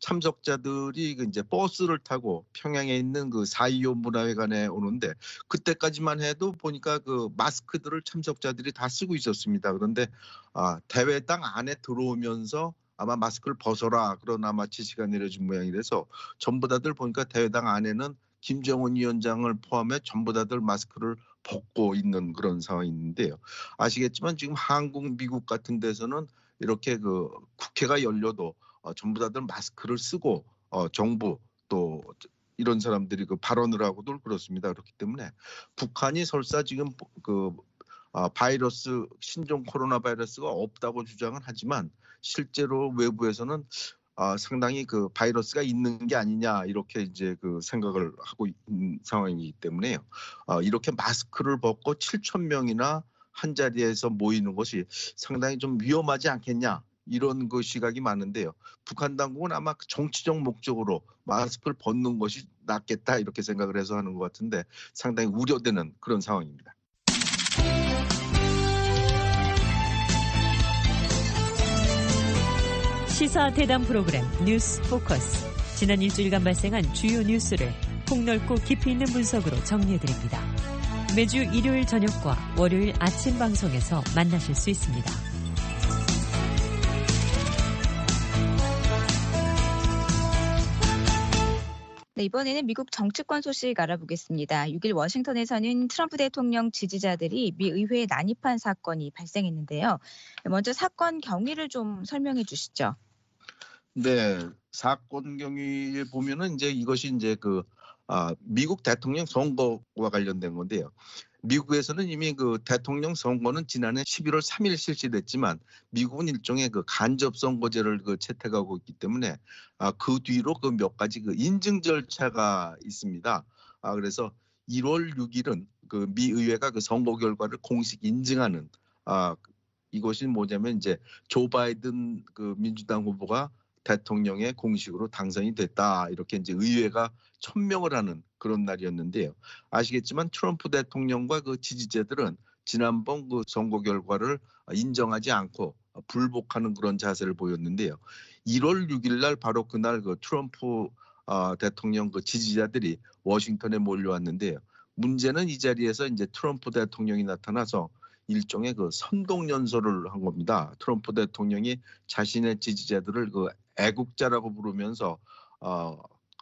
참석자들이 이제 버스를 타고 평양에 있는 그 사이오 문화회관에 오는데 그때까지만 해도 보니까 그 마스크들을 참석자들이 다 쓰고 있었습니다. 그런데 아, 대회당 안에 들어오면서 아마 마스크를 벗어라 그런 아마 지시가 내려진 모양이라서 전부 다들 보니까 대회당 안에는 김정은 위원장을 포함해 전부 다들 마스크를 벗고 있는 그런 상황인데요. 아시겠지만 지금 한국, 미국 같은 데서는 이렇게 그 국회가 열려도 어, 전부 다들 마스크를 쓰고 어, 정부 또 이런 사람들이 그 발언을 하고도 그렇습니다. 그렇기 때문에 북한이 설사 지금 그 어, 바이러스 신종 코로나 바이러스가 없다고 주장은 하지만 실제로 외부에서는 어, 상당히 그 바이러스가 있는 게 아니냐 이렇게 이제 그 생각을 하고 있는 상황이기 때문에요. 어, 이렇게 마스크를 벗고 칠천 명이나 한 자리에서 모이는 것이 상당히 좀 위험하지 않겠냐 이런 그 시각이 많은데요. 북한 당국은 아마 정치적 목적으로 마스크를 벗는 것이 낫겠다 이렇게 생각을 해서 하는 것 같은데 상당히 우려되는 그런 상황입니다. 시사 대담 프로그램 뉴스 포커스. 지난 일주일간 발생한 주요 뉴스를 폭넓고 깊이 있는 분석으로 정리해드립니다. 매주 일요일 저녁과 월요일 아침 방송에서 만나실 수 있습니다. 네, 이번에는 미국 정치권 소식 알아보겠습니다. 육 일 워싱턴에서는 트럼프 대통령 지지자들이 미 의회에 난입한 사건이 발생했는데요. 먼저 사건 경위를 좀 설명해 주시죠. 네, 사건 경위에 보면은 이제 이것이 이제 그 아, 미국 대통령 선거와 관련된 건데요. 미국에서는 이미 그 대통령 선거는 지난해 십일월 삼일 실시됐지만 미국은 일종의 그 간접 선거제를 그 채택하고 있기 때문에 아, 그 뒤로 그 몇 가지 그 인증 절차가 있습니다. 아, 그래서 일월 육일은 그 미 의회가 그 선거 결과를 공식 인증하는 아, 이것이 뭐냐면 이제 조 바이든 그 민주당 후보가 대통령의 공식으로 당선이 됐다 이렇게 이제 의회가 천명을 하는 그런 날이었는데요. 아시겠지만 트럼프 대통령과 그 지지자들은 지난번 그 선거 결과를 인정하지 않고 불복하는 그런 자세를 보였는데요. 일월 육일 날 바로 그날 그 트럼프 대통령 그 지지자들이 워싱턴에 몰려왔는데요. 문제는 이 자리에서 이제 트럼프 대통령이 나타나서 일종의 그 선동 연설을 한 겁니다. 트럼프 대통령이 자신의 지지자들을 그 애국자라고 부르면서 어,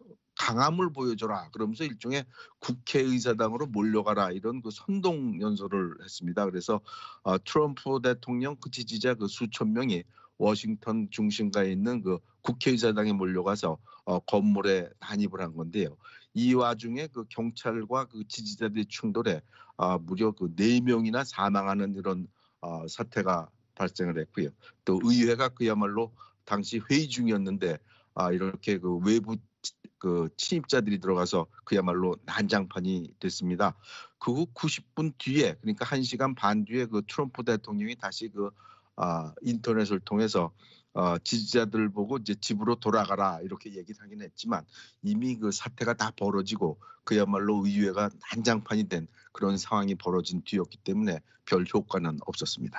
강함을 보여줘라 그러면서 일종의 국회의사당으로 몰려가라 이런 그 선동 연설을 했습니다. 그래서 어, 트럼프 대통령 그 지지자 그 수천 명이 워싱턴 중심가에 있는 그 국회의사당에 몰려가서 어, 건물에 난입을 한 건데요. 이 와중에 그 경찰과 그 지지자들의 충돌에 어, 무려 그 네 명이나 사망하는 이런 어, 사태가 발생을 했고요. 또 의회가 그야말로 당시 회의 중이었는데 아, 이렇게 그 외부 그 침입자들이 들어가서 그야말로 난장판이 됐습니다. 그 후 구십 분 뒤에 그러니까 한 시간 반 뒤에 그 트럼프 대통령이 다시 그 아, 인터넷을 통해서 어, 지지자들 보고 이제 집으로 돌아가라 이렇게 얘기를 하긴 했지만 이미 그 사태가 다 벌어지고 그야말로 의회가 난장판이 된 그런 상황이 벌어진 뒤였기 때문에 별 효과는 없었습니다.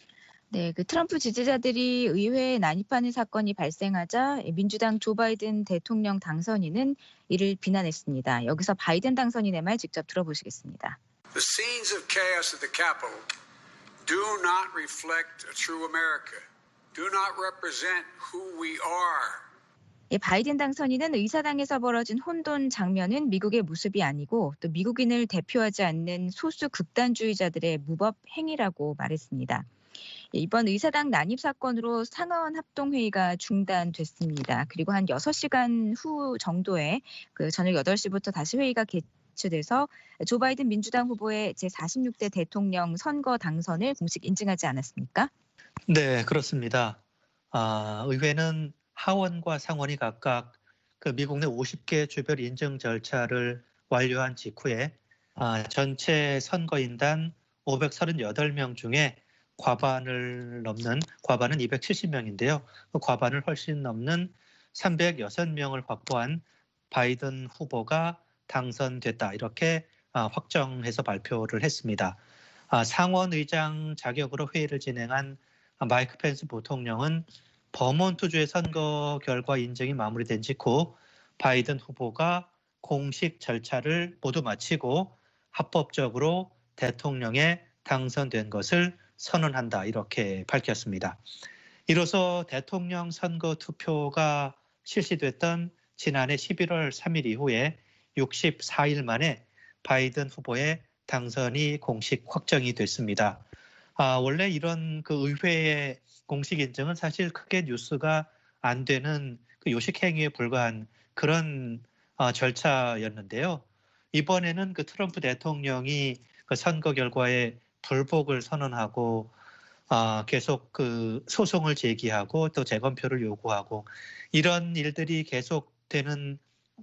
네, 그 트럼프 지지자들이 의회에 난입하는 사건이 발생하자 민주당 조 바이든 대통령 당선인은 이를 비난했습니다. 여기서 바이든 당선인의 말 직접 들어보시겠습니다. The scenes of chaos at the Capitol do not reflect a true America. do not represent who we are. 이 바이든 당선인은 의사당에서 벌어진 혼돈 장면은 미국의 모습이 아니고 또 미국인을 대표하지 않는 소수 극단주의자들의 무법 행위라고 말했습니다. 이번 의사당 난입 사건으로 상하원 합동회의가 중단됐습니다. 그리고 한 여섯 시간 후 정도에 그 저녁 여덟 시부터 다시 회의가 개최돼서 조 바이든 민주당 후보의 제사십육 대 대통령 선거 당선을 공식 인증하지 않았습니까? 네, 그렇습니다. 아, 의회는 하원과 상원이 각각 그 미국 내 오십 개 주별 인증 절차를 완료한 직후에 아, 전체 선거인단 오백삼십팔 명 중에 과반을 넘는, 과반은 이백칠십 명인데요. 그 과반을 훨씬 넘는 삼백육 명을 확보한 바이든 후보가 당선됐다. 이렇게 확정해서 발표를 했습니다. 상원 의장 자격으로 회의를 진행한 마이크 펜스 부통령은 버몬트주의 선거 결과 인증이 마무리된 직후 바이든 후보가 공식 절차를 모두 마치고 합법적으로 대통령에 당선된 것을 선언한다, 이렇게 밝혔습니다. 이로써 대통령 선거 투표가 실시됐던 지난해 십일월 삼일 이후에 육십사 일 만에 바이든 후보의 당선이 공식 확정이 됐습니다. 아, 원래 이런 그 의회의 공식 인증은 사실 크게 뉴스가 안 되는 그 요식 행위에 불과한 그런 어, 절차였는데요. 이번에는 그 트럼프 대통령이 그 선거 결과에 불복을 선언하고 어, 계속 그 소송을 제기하고 또 재검표를 요구하고 이런 일들이 계속되는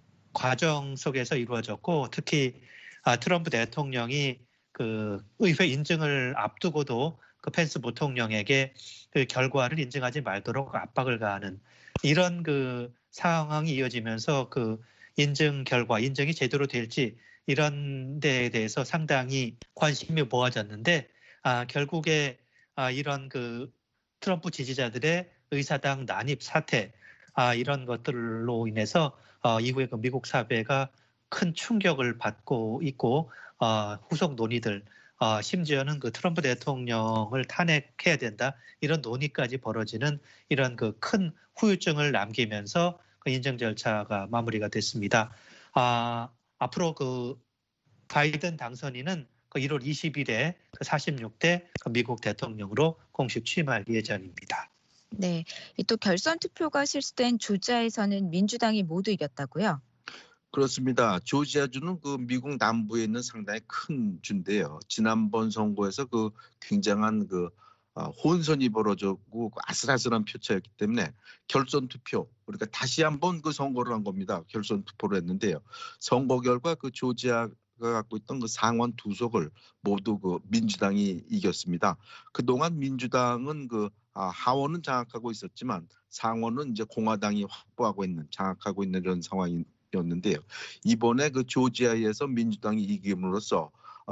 과정 속에서 이루어졌고, 특히 아, 트럼프 대통령이 그 의회 인증을 앞두고도 그 펜스 부통령에게 그 결과를 인증하지 말도록 압박을 가하는 이런 그 상황이 이어지면서 그 인증 결과, 인증이 제대로 될지 이런 데에 대해서 상당히 관심이 모아졌는데, 아, 결국에 아, 이런 그 트럼프 지지자들의 의사당 난입 사태, 아, 이런 것들로 인해서 어, 이후에 그 미국 사회가 큰 충격을 받고 있고, 어, 후속 논의들, 어, 심지어는 그 트럼프 대통령을 탄핵해야 된다, 이런 논의까지 벌어지는 이런 그 큰 후유증을 남기면서 그 인증 절차가 마무리가 됐습니다. 아, 앞으로 그 바이든 당선인은 그 일월 이십일에 그 사십육 대 그 미국 대통령으로 공식 취임할 예정입니다. 네, 또 결선 투표가 실시된 조지아에서는 민주당이 모두 이겼다고요? 그렇습니다. 조지아주는 그 미국 남부에 있는 상당히 큰 주인데요. 지난번 선거에서 그 굉장한 그 혼선이 벌어졌고 아슬아슬한 표차였기 때문에 결선 투표, 그러니까 다시 한번 그 선거를 한 겁니다. 결선 투표를 했는데요. 선거 결과 그 조지아가 갖고 있던 그 상원 두 석을 모두 그 민주당이 이겼습니다. 그동안 민주당은 그 하원은 장악하고 있었지만 상원은 이제 공화당이 확보하고 있는, 장악하고 있는 이런 상황이었는데요. 이번에 그 조지아에서 민주당이 이김으로써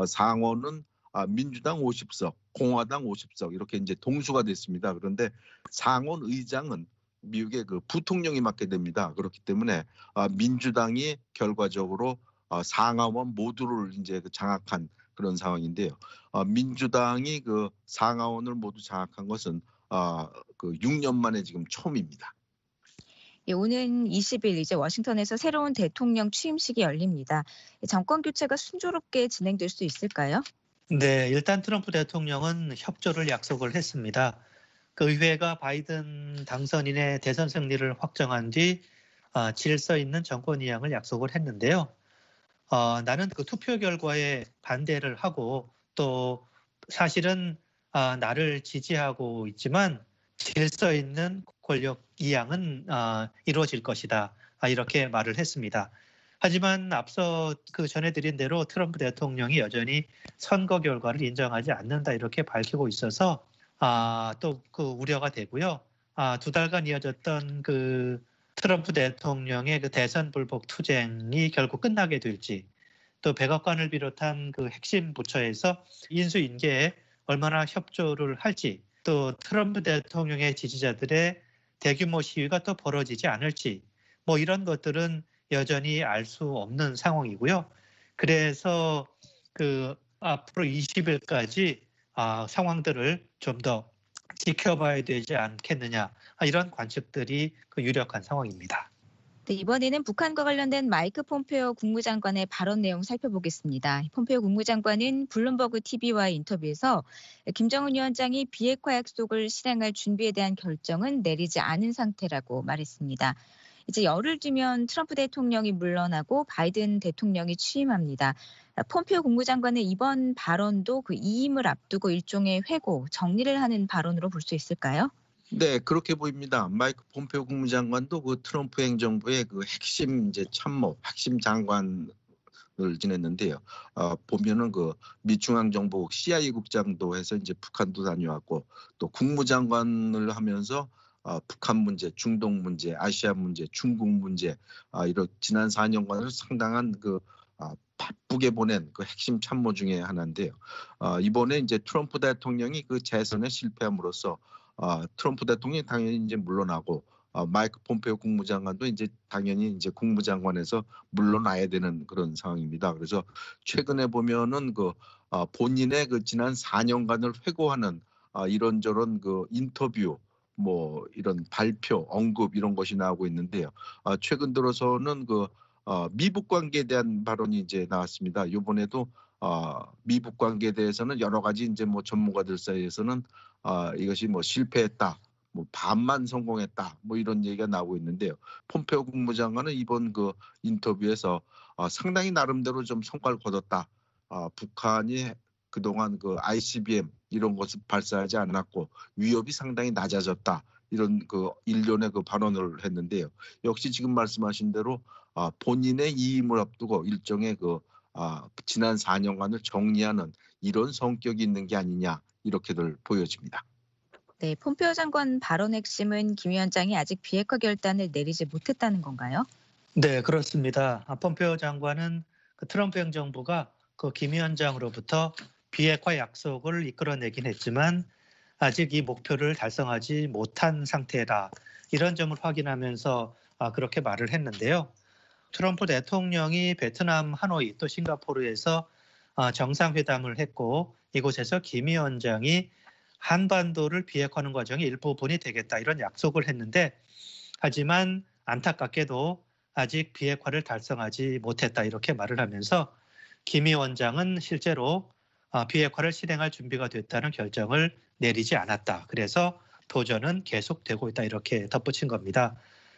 상원은 민주당 오십 석, 공화당 오십 석 이렇게 이제 동수가 됐습니다. 그런데 상원 의장은 미국의 그 부통령이 맡게 됩니다. 그렇기 때문에 민주당이 결과적으로 상하원 모두를 이제 장악한 그런 상황인데요. 민주당이 그 상하원을 모두 장악한 것은 그 육 년 만에 지금 처음입니다. 예, 오는 이십 일 이제 워싱턴에서 새로운 대통령 취임식이 열립니다. 정권 교체가 순조롭게 진행될 수 있을까요? 네, 일단 트럼프 대통령은 협조를 약속을 했습니다. 그 의회가 바이든 당선인의 대선 승리를 확정한 뒤 어, 질서 있는 정권 이양을 약속을 했는데요. 어, 나는 그 투표 결과에 반대를 하고 또 사실은 어, 나를 지지하고 있지만 질서 있는 권력 이양은 어, 이루어질 것이다, 아, 이렇게 말을 했습니다. 하지만 앞서 그 전해드린 대로 트럼프 대통령이 여전히 선거 결과를 인정하지 않는다, 이렇게 밝히고 있어서 아, 또 그 우려가 되고요. 아, 두 달간 이어졌던 그 트럼프 대통령의 그 대선 불복 투쟁이 결국 끝나게 될지, 또 백악관을 비롯한 그 핵심 부처에서 인수인계에 얼마나 협조를 할지, 또 트럼프 대통령의 지지자들의 대규모 시위가 또 벌어지지 않을지, 뭐 이런 것들은 여전히 알 수 없는 상황이고요. 그래서 그 앞으로 이십 일까지 아, 상황들을 좀 더 지켜봐야 되지 않겠느냐 이런 관측들이 그 유력한 상황입니다. 네, 이번에는 북한과 관련된 마이크 폼페오 국무장관의 발언 내용 살펴보겠습니다. 폼페오 국무장관은 블룸버그 티비와의 인터뷰에서 김정은 위원장이 비핵화 약속을 실행할 준비에 대한 결정은 내리지 않은 상태라고 말했습니다. 이제 열흘 뒤면 트럼프 대통령이 물러나고 바이든 대통령이 취임합니다. 폼페오 국무장관의 이번 발언도 그 이임을 앞두고 일종의 회고, 정리를 하는 발언으로 볼 수 있을까요? 네, 그렇게 보입니다. 마이크 폼페오 국무장관도 그 트럼프 행정부의 그 핵심 이제 참모, 핵심 장관을 지냈는데요. 어, 보면은 그 미중앙정보국 씨아이에이 국장도 해서 이제 북한도 다녀왔고 또 국무장관을 하면서 어, 북한 문제, 중동 문제, 아시아 문제, 중국 문제 아, 이런 지난 사 년간을 상당한 그 아, 바쁘게 보낸 그 핵심 참모 중에 하나인데요. 어, 이번에 이제 트럼프 대통령이 그 재선에 실패함으로써 어, 트럼프 대통령이 당연히 이제 물러나고 어, 마이크 폼페오 국무장관도 이제 당연히 이제 국무장관에서 물러나야 되는 그런 상황입니다. 그래서 최근에 보면은 그 어, 본인의 그 지난 사 년간을 회고하는 어, 이런저런 그 인터뷰 뭐 이런 발표, 언급 이런 것이 나오고 있는데요. 어, 최근 들어서는 그 어, 미북 관계에 대한 발언이 이제 나왔습니다. 이번에도 어, 미북 관계에 대해서는 여러 가지 이제 뭐 전문가들 사이에서는 어, 이것이 뭐 실패했다, 뭐 반만 성공했다, 뭐 이런 얘기가 나오고 있는데요. 폼페오 국무장관은 이번 그 인터뷰에서 어, 상당히 나름대로 좀 성과를 거뒀다. 어, 북한이 그동안 그 아이씨비엠 이런 것을 발사하지 않았고 위협이 상당히 낮아졌다. 이런 그 일련의 그 발언을 했는데요. 역시 지금 말씀하신 대로 어, 본인의 이임을 앞두고 일종의 그 어, 지난 사 년간을 정리하는 이런 성격이 있는 게 아니냐 이렇게들 보여집니다. 네, 폼페오 장관 발언 핵심은 김 위원장이 아직 비핵화 결단을 내리지 못했다는 건가요? 네, 그렇습니다. 폼페오 장관은 그 트럼프 행정부가 그 김 위원장으로부터 비핵화 약속을 이끌어내긴 했지만 아직 이 목표를 달성하지 못한 상태다. 이런 점을 확인하면서 그렇게 말을 했는데요. 트럼프 대통령이 베트남 하노이 또 싱가포르에서 정상회담을 했고 이곳에서 김 위원장이 한반도를 비핵화하는 과정의 일부분이 되겠다 이런 약속을 했는데 하지만 안타깝게도 아직 비핵화를 달성하지 못했다 이렇게 말을 하면서 김 위원장은 실제로 비핵화를 실행할 준비가 됐다는 결정을 내리지 않았다. 그래서 도전은 계속되고 있다 이렇게 덧붙인 겁니다.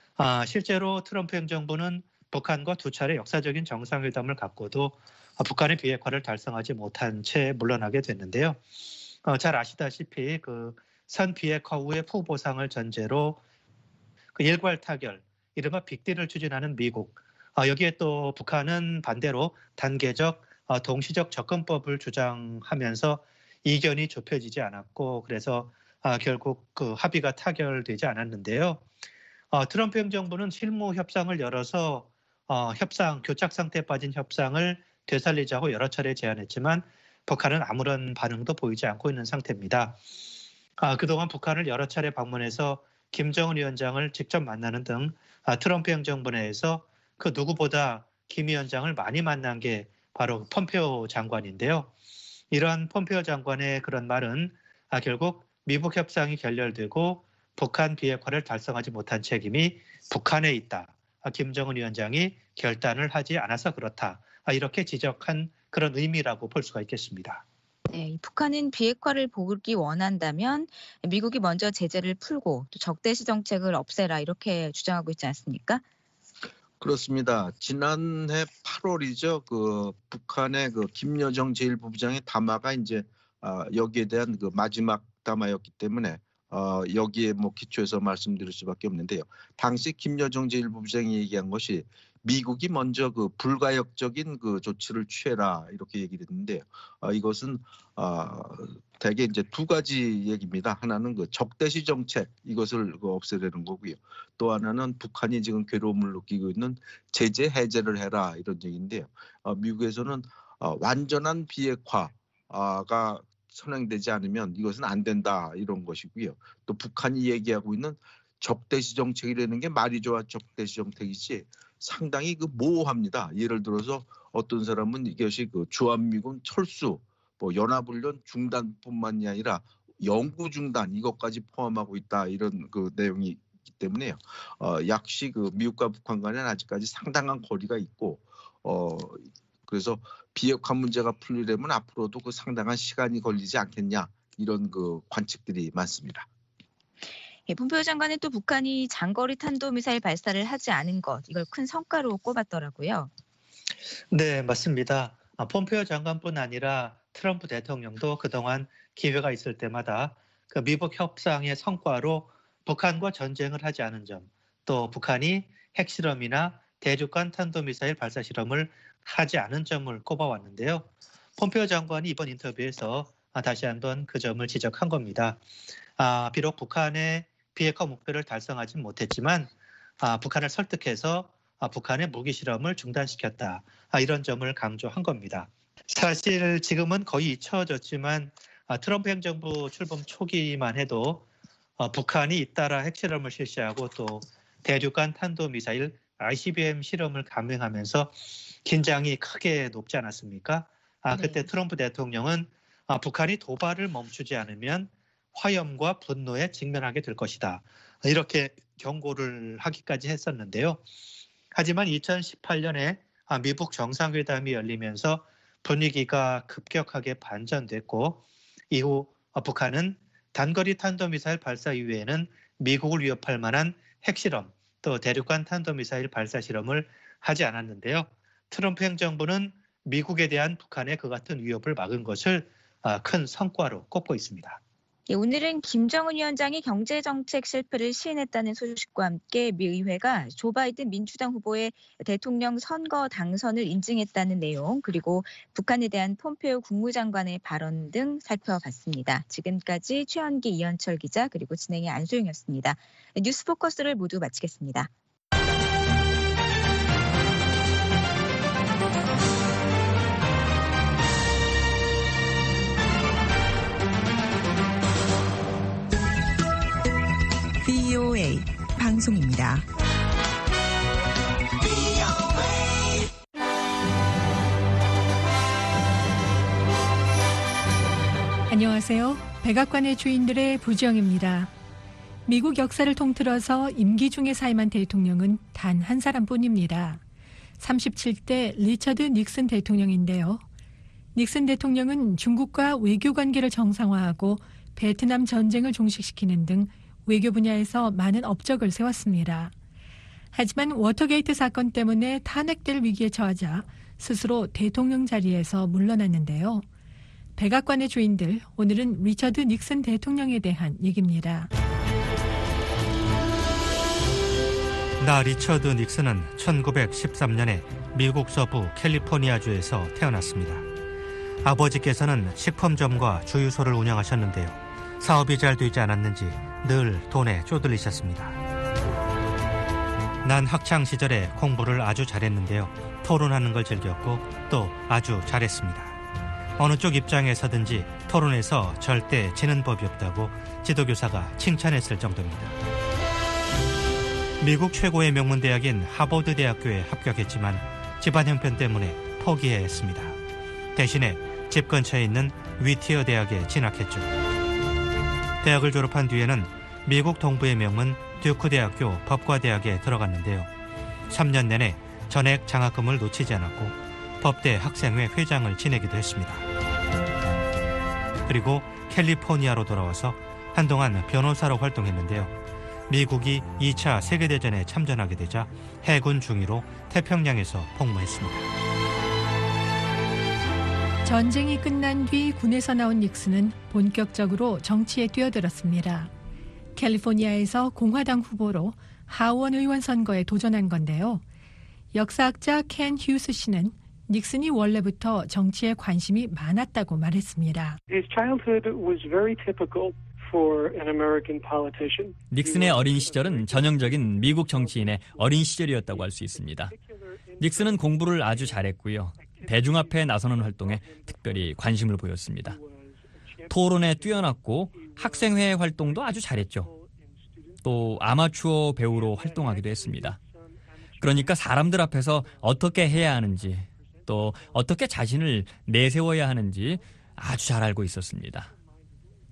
실제로 트럼프 행정부는 북한과 두 차례 역사적인 정상회담을 갖고도 북한의 비핵화를 달성하지 못한 채 물러나게 됐는데요. 어, 잘 아시다시피 그 선 비핵화 후의 후보상을 전제로 그 일괄 타결, 이른바 빅딜을 추진하는 미국, 어, 여기에 또 북한은 반대로 단계적 어, 동시적 접근법을 주장하면서 이견이 좁혀지지 않았고 그래서 어, 결국 그 합의가 타결되지 않았는데요. 어, 트럼프 행정부는 실무 협상을 열어서 어, 협상, 교착 상태에 빠진 협상을 되살리자고 여러 차례 제안했지만 북한은 아무런 반응도 보이지 않고 있는 상태입니다. 아, 그동안 북한을 여러 차례 방문해서 김정은 위원장을 직접 만나는 등 아, 트럼프 행정부 내에서 그 누구보다 김 위원장을 많이 만난 게 바로 폼페오 장관인데요. 이러한 폼페오 장관의 그런 말은 아, 결국 미북 협상이 결렬되고 북한 비핵화를 달성하지 못한 책임이 북한에 있다. 아, 김정은 위원장이 결단을 하지 않아서 그렇다. 아, 이렇게 지적한 그런 의미라고 볼 수가 있겠습니다. 네, 북한은 비핵화를 보기 원한다면 미국이 먼저 제재를 풀고 또 적대시 정책을 없애라 이렇게 주장하고 있지 않습니까? 그렇습니다. 지난해 팔월이죠. 그 북한의 그 김여정 제일 부부장의 담화가 이제 어, 여기에 대한 그 마지막 담화였기 때문에 어, 여기에 뭐 기초해서 말씀드릴 수밖에 없는데요. 당시 김여정 제일 부부장이 얘기한 것이 미국이 먼저 그 불가역적인 그 조치를 취해라 이렇게 얘기를 했는데요. 어, 이것은 어, 대개 이제 두 가지 얘기입니다. 하나는 그 적대시 정책 이것을 그 없애려는 거고요. 또 하나는 북한이 지금 괴로움을 느끼고 있는 제재 해제를 해라 이런 얘기인데요. 어, 미국에서는 어, 완전한 비핵화가 선행되지 않으면 이것은 안 된다 이런 것이고요. 또 북한이 얘기하고 있는 적대시 정책이라는 게 말이 좋아 적대시 정책이지 상당히 그 모호합니다. 예를 들어서 어떤 사람은 이것이 그 주한미군 철수, 뭐 연합훈련 중단뿐만이 아니라 영구 중단 이것까지 포함하고 있다 이런 그 내용이 있기 때문에 어, 역시 그 미국과 북한 간에는 아직까지 상당한 거리가 있고 어, 그래서 비핵화 문제가 풀리려면 앞으로도 그 상당한 시간이 걸리지 않겠냐 이런 그 관측들이 많습니다. 예, 폼페이오 장관은 또 북한이 장거리 탄도미사일 발사를 하지 않은 것 이걸 큰 성과로 꼽았더라고요. 네, 맞습니다. 아, 폼페이오 장관뿐 아니라 트럼프 대통령도 그동안 기회가 있을 때마다 그 미북 협상의 성과로 북한과 전쟁을 하지 않은 점, 또 북한이 핵실험이나 대륙간 탄도미사일 발사 실험을 하지 않은 점을 꼽아왔는데요. 폼페이오 장관이 이번 인터뷰에서 다시 한번 그 점을 지적한 겁니다. 아, 비록 북한의 비핵화 목표를 달성하지 못했지만 아, 북한을 설득해서 아, 북한의 무기 실험을 중단시켰다. 아, 이런 점을 강조한 겁니다. 사실 지금은 거의 잊혀졌지만 아, 트럼프 행정부 출범 초기만 해도 어, 북한이 잇따라 핵실험을 실시하고 또 대륙간 탄도미사일 아이씨비엠 실험을 감행하면서 긴장이 크게 높지 않았습니까? 아, 그때 네. 트럼프 대통령은 아, 북한이 도발을 멈추지 않으면 화염과 분노에 직면하게 될 것이다. 이렇게 경고를 하기까지 했었는데요. 하지만 이천십팔 년에 미북 정상회담이 열리면서 분위기가 급격하게 반전됐고 이후 북한은 단거리 탄도미사일 발사 이후에는 미국을 위협할 만한 핵실험 또 대륙간 탄도미사일 발사 실험을 하지 않았는데요. 트럼프 행정부는 미국에 대한 북한의 그 같은 위협을 막은 것을 큰 성과로 꼽고 있습니다. 예, 오늘은 김정은 위원장이 경제정책 실패를 시인했다는 소식과 함께 미 의회가 조 바이든 민주당 후보의 대통령 선거 당선을 인증했다는 내용 그리고 북한에 대한 폼페이오 국무장관의 발언 등 살펴봤습니다. 지금까지 최현기, 이현철 기자 그리고 진행의 안소영이었습니다. 뉴스 포커스를 모두 마치겠습니다. 브이오에이 방송입니다. 안녕하세요. 백악관의 주인들의 부지영입니다. 미국 역사를 통틀어서 임기 중에 사임한 대통령은 단 한 사람뿐입니다. 삼십칠 대 리처드 닉슨 대통령인데요. 닉슨 대통령은 중국과 외교 관계를 정상화하고 베트남 전쟁을 종식시키는 등 외교 분야에서 많은 업적을 세웠습니다. 하지만 워터게이트 사건 때문에 탄핵될 위기에 처하자 스스로 대통령 자리에서 물러났는데요. 백악관의 주인들, 오늘은 리처드 닉슨 대통령에 대한 얘기입니다. 나 리처드 닉슨은 천구백십삼 년에 미국 서부 캘리포니아주에서 태어났습니다. 아버지께서는 식품점과 주유소를 운영하셨는데요. 사업이 잘 되지 않았는지 늘 돈에 쪼들리셨습니다. 난 학창시절에 공부를 아주 잘했는데요. 토론하는 걸 즐겼고 또 아주 잘했습니다. 어느 쪽 입장에 서든지 토론에서 절대 지는 법이 없다고 지도교사가 칭찬했을 정도입니다. 미국 최고의 명문대학인 하버드 대학교에 합격했지만 집안 형편 때문에 포기해야 했습니다. 대신에 집 근처에 있는 위티어 대학에 진학했죠. 대학을 졸업한 뒤에는 미국 동부의 명문 듀크 대학교 법과대학에 들어갔는데요. 삼 년 내내 전액 장학금을 놓치지 않았고 법대 학생회 회장을 지내기도 했습니다. 그리고 캘리포니아로 돌아와서 한동안 변호사로 활동했는데요. 미국이 이 차 세계대전에 참전하게 되자 해군 중위로 태평양에서 복무했습니다. 전쟁이 끝난 뒤 군에서 나온 닉슨은 본격적으로 정치에 뛰어들었습니다. 캘리포니아에서 공화당 후보로 하원 의원 선거에 도전한 건데요. 역사학자 켄 휴스 씨는 닉슨이 원래부터 정치에 관심이 많았다고 말했습니다. His childhood was very typical for an American politician. 닉슨의 어린 시절은 전형적인 미국 정치인의 어린 시절이었다고 할 수 있습니다. 닉슨은 공부를 아주 잘했고요. 대중 앞에 나서는 활동에 특별히 관심을 보였습니다. 토론에 뛰어났고 학생회 활동도 아주 잘했죠. 또 아마추어 배우로 활동하기도 했습니다. 그러니까 사람들 앞에서 어떻게 해야 하는지 또 어떻게 자신을 내세워야 하는지 아주 잘 알고 있었습니다.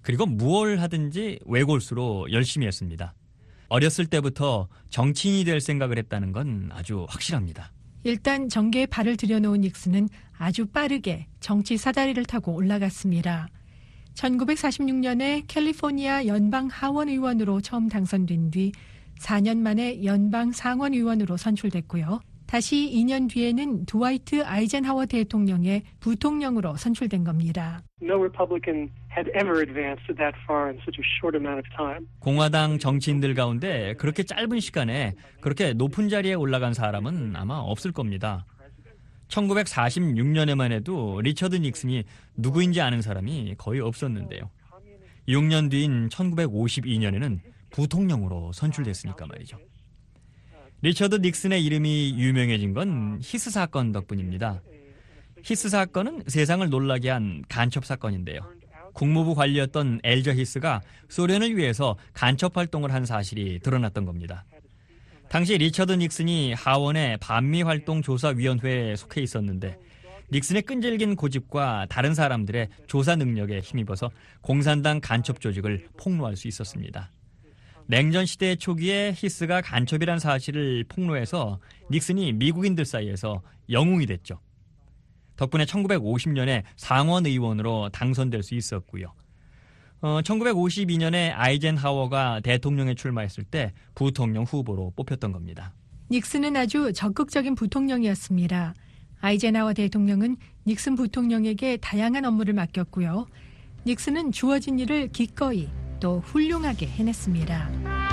그리고 무엇을 하든지 외골수로 열심히 했습니다. 어렸을 때부터 정치인이 될 생각을 했다는 건 아주 확실합니다. 일단 정계에 발을 들여놓은 닉슨은 아주 빠르게 정치 사다리를 타고 올라갔습니다. 천구백사십육 년에 캘리포니아 연방 하원 의원으로 처음 당선된 뒤 사 년 만에 연방 상원 의원으로 선출됐고요. 다시 이 년 뒤에는 드와이트 아이젠하워 대통령의 부통령으로 선출된 겁니다. No Republican had ever advanced that far in such a short amount of time. 공화당 정치인들 가운데 그렇게 짧은 시간에 그렇게 높은 자리에 올라간 사람은 아마 없을 겁니다. 천구백사십육 년에만 해도 리처드 닉슨이 누구인지 아는 사람이 거의 없었는데요. 육 년 뒤인 천구백오십이 년에는 부통령으로 선출됐으니까 말이죠. 리처드 닉슨의 이름이 유명해진 건 히스 사건 덕분입니다. 히스 사건은 세상을 놀라게 한 간첩 사건인데요. 국무부 관리였던 엘저 히스가 소련을 위해서 간첩 활동을 한 사실이 드러났던 겁니다. 당시 리처드 닉슨이 하원의 반미활동조사위원회에 속해 있었는데 닉슨의 끈질긴 고집과 다른 사람들의 조사 능력에 힘입어서 공산당 간첩 조직을 폭로할 수 있었습니다. 냉전 시대 초기에 히스가 간첩이란 사실을 폭로해서 닉슨이 미국인들 사이에서 영웅이 됐죠. 덕분에 천구백오십 년에 상원 의원으로 당선될 수 있었고요. 어, 천구백오십이 년에 아이젠하워가 대통령에 출마했을 때 부통령 후보로 뽑혔던 겁니다. 닉슨은 아주 적극적인 부통령이었습니다. 아이젠하워 대통령은 닉슨 부통령에게 다양한 업무를 맡겼고요. 닉슨은 주어진 일을 기꺼이 또 훌륭하게 해냈습니다.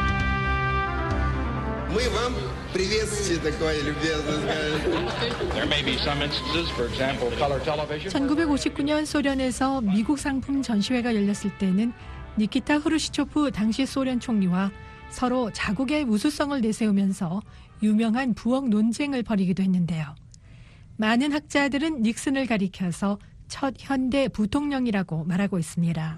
천구백오십구 년 소련에서 미국 상품 전시회가 열렸을 때는 니키타 흐루시초프 당시 소련 총리와 서로 자국의 우수성을 내세우면서 유명한 부엌 논쟁을 벌이기도 했는데요. 많은 학자들은 닉슨을 가리켜서 첫 현대 부통령이라고 말하고 있습니다.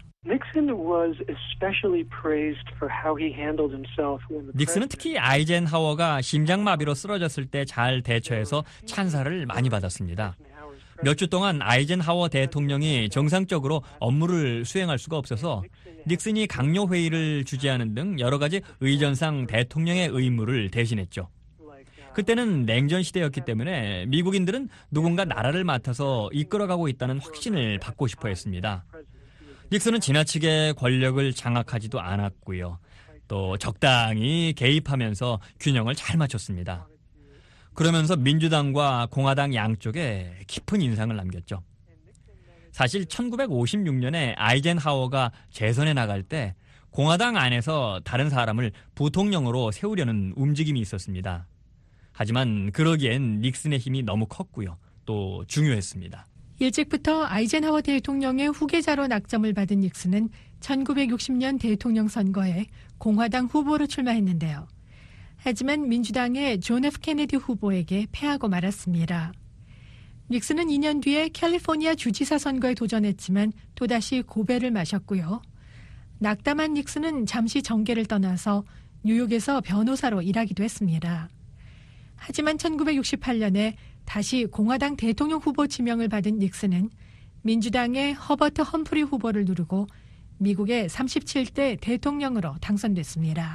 닉슨은 특히 아이젠하워가 심장마비로 쓰러졌을 때 잘 대처해서 찬사를 많이 받았습니다. 몇 주 동안 아이젠하워 대통령이 정상적으로 업무를 수행할 수가 없어서 닉슨이 강요회의를 주재하는 등 여러 가지 의전상 대통령의 의무를 대신했죠. 그때는 냉전 시대였기 때문에 미국인들은 누군가 나라를 맡아서 이끌어가고 있다는 확신을 받고 싶어 했습니다. 닉슨은 지나치게 권력을 장악하지도 않았고요. 또 적당히 개입하면서 균형을 잘 맞췄습니다. 그러면서 민주당과 공화당 양쪽에 깊은 인상을 남겼죠. 사실 천구백오십육 년에 아이젠하워가 재선에 나갈 때 공화당 안에서 다른 사람을 부통령으로 세우려는 움직임이 있었습니다. 하지만 그러기엔 닉슨의 힘이 너무 컸고요. 또 중요했습니다. 일찍부터 아이젠하워 대통령의 후계자로 낙점을 받은 닉슨은 천구백육십 년 대통령 선거에 공화당 후보로 출마했는데요. 하지만 민주당의 존 에프 케네디 후보에게 패하고 말았습니다. 닉슨은 이 년 뒤에 캘리포니아 주지사 선거에 도전했지만 또다시 고배를 마셨고요. 낙담한 닉슨은 잠시 정계를 떠나서 뉴욕에서 변호사로 일하기도 했습니다. 하지만 천구백육십팔 년에 다시 공화당 대통령 후보 지명을 받은 닉슨은 민주당의 허버트 험프리 후보를 누르고 미국의 삼십칠 대 대통령으로 당선됐습니다.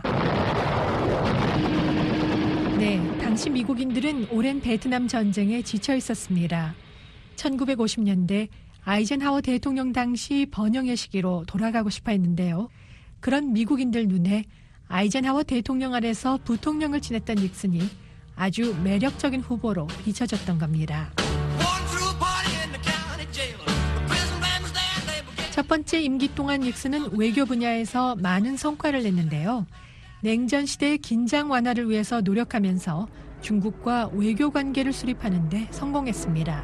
네, 당시 미국인들은 오랜 베트남 전쟁에 지쳐 있었습니다. 천구백오십 년대 아이젠하워 대통령 당시 번영의 시기로 돌아가고 싶어 했는데요. 그런 미국인들 눈에 아이젠하워 대통령 아래서 부통령을 지냈던 닉슨이 아주 매력적인 후보로 비춰졌던 겁니다. 첫 번째 임기 동안 닉슨은 외교 분야에서 많은 성과를 냈는데요. 냉전 시대의 긴장 완화를 위해서 노력하면서 중국과 외교 관계를 수립하는 데 성공했습니다.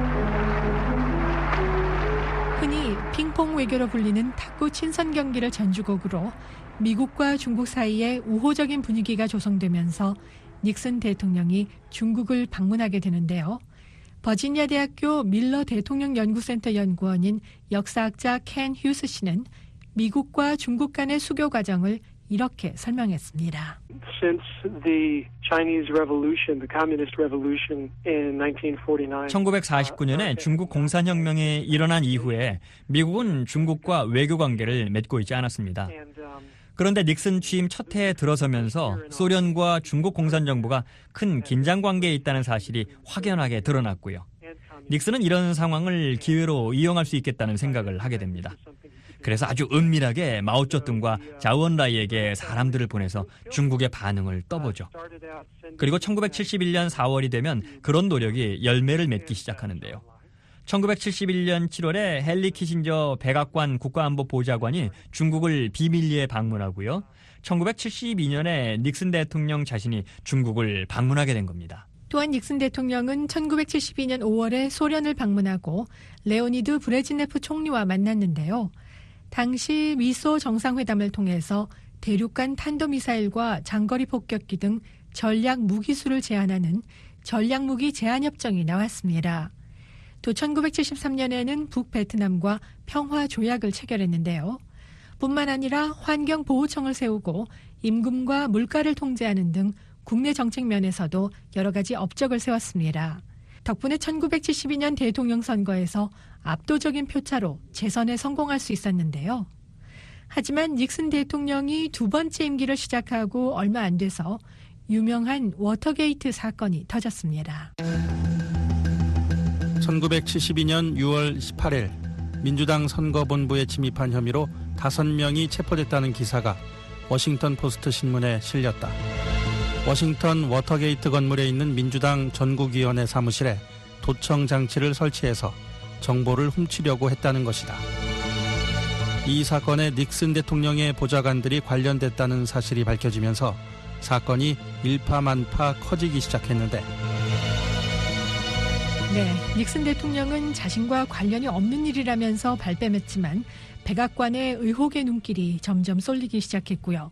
흔히 핑퐁 외교로 불리는 탁구 친선 경기를 전주곡으로 미국과 중국 사이에 우호적인 분위기가 조성되면서 닉슨 대통령이 중국을 방문하게 되는데요. 버지니아 대학교 밀러 대통령 연구센터 연구원인 역사학자 켄 휴스 씨는 미국과 중국 간의 수교 과정을 이렇게 설명했습니다. Since the Chinese Revolution, the Communist Revolution in nineteen forty-nine. 천구백사십구 년에 중국 공산혁명이 일어난 이후에 미국은 중국과 외교 관계를 맺고 있지 않았습니다. 그런데 닉슨 취임 첫 해에 들어서면서 소련과 중국 공산정부가 큰 긴장 관계에 있다는 사실이 확연하게 드러났고요. 닉슨은 이런 상황을 기회로 이용할 수 있겠다는 생각을 하게 됩니다. 그래서 아주 은밀하게 마오쩌둥과 자오언라이에게 사람들을 보내서 중국의 반응을 떠보죠. 그리고 천구백칠십일 년 사월이 되면 그런 노력이 열매를 맺기 시작하는데요. 천구백칠십일 년 칠월에 헨리 키신저 백악관 국가안보보좌관이 중국을 비밀리에 방문하고요. 천구백칠십이 년에 닉슨 대통령 자신이 중국을 방문하게 된 겁니다. 또한 닉슨 대통령은 천구백칠십이 년 오월에 소련을 방문하고 레오니드 브레즈네프 총리와 만났는데요. 당시 미소 정상회담을 통해서 대륙간 탄도미사일과 장거리 폭격기 등 전략 무기수를 제한하는 전략무기 제한협정이 나왔습니다. 또 천구백칠십삼 년에는 북베트남과 평화조약을 체결했는데요. 뿐만 아니라 환경보호청을 세우고 임금과 물가를 통제하는 등 국내 정책 면에서도 여러 가지 업적을 세웠습니다. 덕분에 천구백칠십이 년 대통령 선거에서 압도적인 표차로 재선에 성공할 수 있었는데요. 하지만 닉슨 대통령이 두 번째 임기를 시작하고 얼마 안 돼서 유명한 워터게이트 사건이 터졌습니다. 천구백칠십이 년 유월 십팔일 민주당 선거본부에 침입한 혐의로 다섯 명이 체포됐다는 기사가 워싱턴 포스트 신문에 실렸다. 워싱턴 워터게이트 건물에 있는 민주당 전국위원회 사무실에 도청 장치를 설치해서 정보를 훔치려고 했다는 것이다. 이 사건에 닉슨 대통령의 보좌관들이 관련됐다는 사실이 밝혀지면서 사건이 일파만파 커지기 시작했는데 네, 닉슨 대통령은 자신과 관련이 없는 일이라면서 발뺌했지만 백악관의 의혹의 눈길이 점점 쏠리기 시작했고요.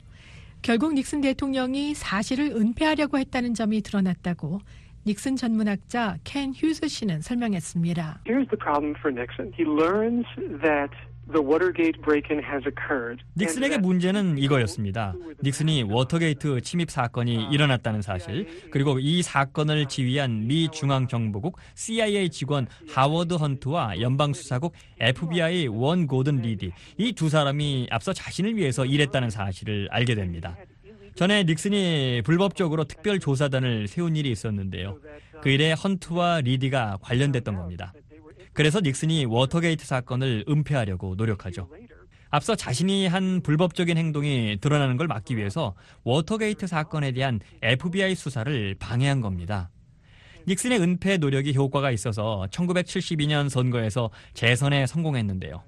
결국 닉슨 대통령이 사실을 은폐하려고 했다는 점이 드러났다고 닉슨 전문학자 켄 휴즈 씨는 설명했습니다. Here's the problem for Nixon. He learns that the Watergate break-in has occurred. 닉슨에게 문제는 이거였습니다. 닉슨이 워터게이트 침입 사건이 일어났다는 사실, 그리고 이 사건을 지휘한 미 중앙정보국 씨아이에이 직원 하워드 헌트와 연방수사국 에프비아이 원 고든 리디, 이 두 사람이 앞서 자신을 위해서 일했다는 사실을 알게 됩니다. 전에 닉슨이 불법적으로 특별조사단을 세운 일이 있었는데요. 그 일에 헌트와 리디가 관련됐던 겁니다. 그래서 닉슨이 워터게이트 사건을 은폐하려고 노력하죠. 앞서 자신이 한 불법적인 행동이 드러나는 걸 막기 위해서 워터게이트 사건에 대한 에프비아이 수사를 방해한 겁니다. 닉슨의 은폐 노력이 효과가 있어서 천구백칠십이 년 선거에서 재선에 성공했는데요.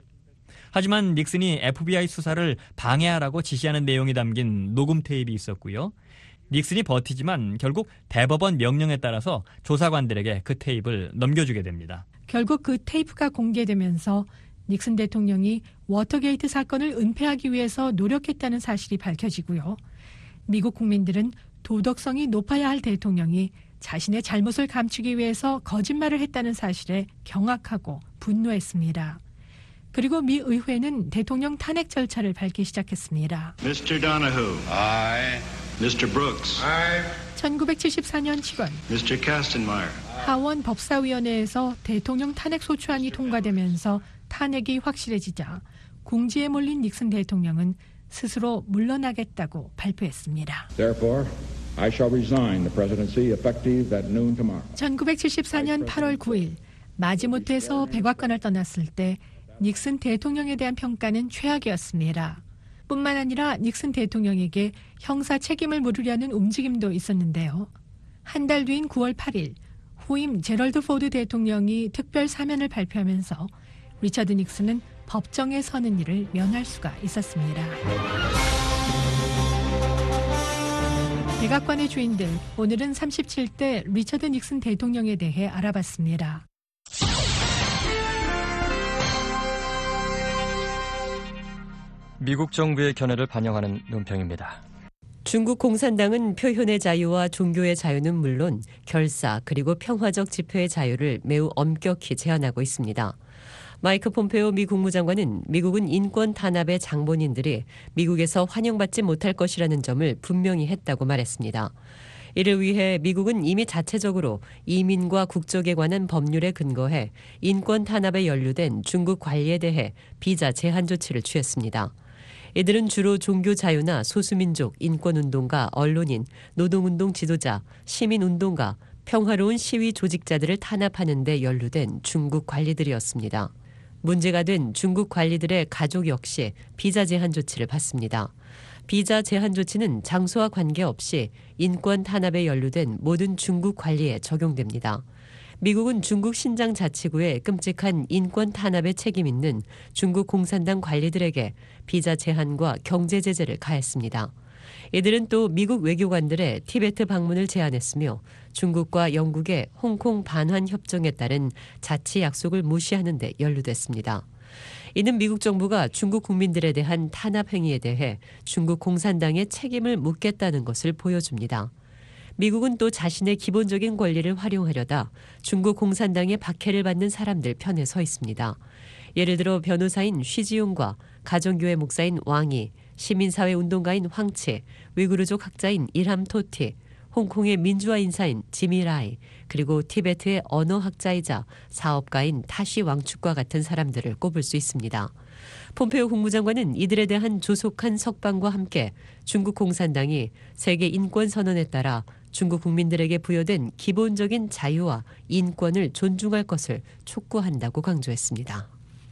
하지만 닉슨이 에프비아이 수사를 방해하라고 지시하는 내용이 담긴 녹음 테이프가 있었고요. 닉슨이 버티지만 결국 대법원 명령에 따라서 조사관들에게 그 테이프를 넘겨주게 됩니다. 결국 그 테이프가 공개되면서 닉슨 대통령이 워터게이트 사건을 은폐하기 위해서 노력했다는 사실이 밝혀지고요. 미국 국민들은 도덕성이 높아야 할 대통령이 자신의 잘못을 감추기 위해서 거짓말을 했다는 사실에 경악하고 분노했습니다. 그리고 미 의회는 대통령 탄핵 절차를 밟기 시작했습니다. 미스터 Donohue. Aye. 미스터 Brooks. Aye. 천구백칠십사 년 칠월. 미스터 Kastenmeier. 하원 법사위원회에서 대통령 탄핵 소추안이 통과되면서 탄핵이 확실해지자 궁지에 몰린 닉슨 대통령은 스스로 물러나겠다고 발표했습니다. Therefore, I shall resign the presidency effective at noon tomorrow. 천구백칠십사 년 팔월 구일 마지못해서 백악관을 떠났을 때 닉슨 대통령에 대한 평가는 최악이었습니다. 뿐만 아니라 닉슨 대통령에게 형사 책임을 물으려는 움직임도 있었는데요. 한 달 뒤인 구월 팔일 후임 제럴드 포드 대통령이 특별 사면을 발표하면서 리처드 닉슨은 법정에 서는 일을 면할 수가 있었습니다. 백악관의 주인들, 오늘은 삼십칠 대 리처드 닉슨 대통령에 대해 알아봤습니다. 미국 정부의 견해를 반영하는 논평입니다. 중국 공산당은 표현의 자유와 종교의 자유는 물론 결사 그리고 평화적 집회의 자유를 매우 엄격히 제한하고 있습니다. 마이크 폼페오 미 국무장관은 미국은 인권 탄압의 장본인들이 미국에서 환영받지 못할 것이라는 점을 분명히 했다고 말했습니다. 이를 위해 미국은 이미 자체적으로 이민과 국적에 관한 법률에 근거해 인권 탄압에 연루된 중국 관리에 대해 비자 제한 조치를 취했습니다. 이들은 주로 종교 자유나 소수민족, 인권운동가, 언론인, 노동운동 지도자, 시민운동가, 평화로운 시위 조직자들을 탄압하는 데 연루된 중국 관리들이었습니다. 문제가 된 중국 관리들의 가족 역시 비자 제한 조치를 받습니다. 비자 제한 조치는 장소와 관계없이 인권 탄압에 연루된 모든 중국 관리에 적용됩니다. 미국은 중국 신장 자치구의 끔찍한 인권 탄압에 책임 있는 중국 공산당 관리들에게 비자 제한과 경제 제재를 가했습니다. 이들은 또 미국 외교관들의 티베트 방문을 제한했으며 중국과 영국의 홍콩 반환 협정에 따른 자치 약속을 무시하는 데 연루됐습니다. 이는 미국 정부가 중국 국민들에 대한 탄압 행위에 대해 중국 공산당에 책임을 묻겠다는 것을 보여줍니다. 미국은 또 자신의 기본적인 권리를 활용하려다 중국 공산당의 박해를 받는 사람들 편에 서 있습니다. 예를 들어 변호사인 쉬지용과 가정교회 목사인 왕이, 시민사회 운동가인 황치, 위구르족 학자인 일함 토티, 홍콩의 민주화 인사인 지미 라이, 그리고 티베트의 언어학자이자 사업가인 타시 왕축과 같은 사람들을 꼽을 수 있습니다. 폼페오 국무장관은 이들에 대한 조속한 석방과 함께 중국 공산당이 세계 인권선언에 따라 중국 국민들에게 부여된 기본적인 자유와 인권을 존중할 것을 촉구한다고 강조했습니다.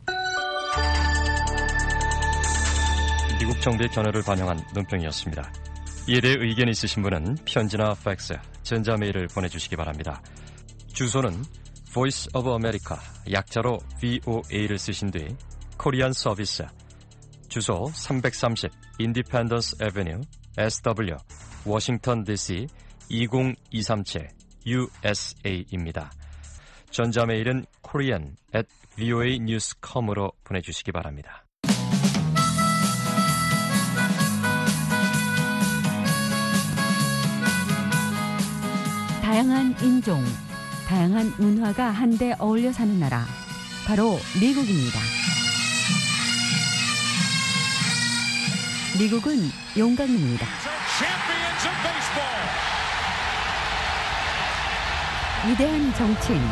미국 정부의 견해를 반영한 논평이었습니다. 이에 대해 의견 있으신 분은 편지나 팩스, 전자메일을 보내주시기 바랍니다. 주소는 Voice of America, 약자로 브이오에이를 쓰신 뒤 코리안 서비스, 주소 삼백삼십 Independence Avenue, 에스더블유, 워싱턴 디씨 이공이삼칠 유에스에이입니다. 전자메일은 korean at voanews dot com으로 보내주시기 바랍니다. 다양한 인종, 다양한 문화가 한데 어울려 사는 나라, 바로 미국입니다. 미국은 용광로입니다. 위대한 정치인,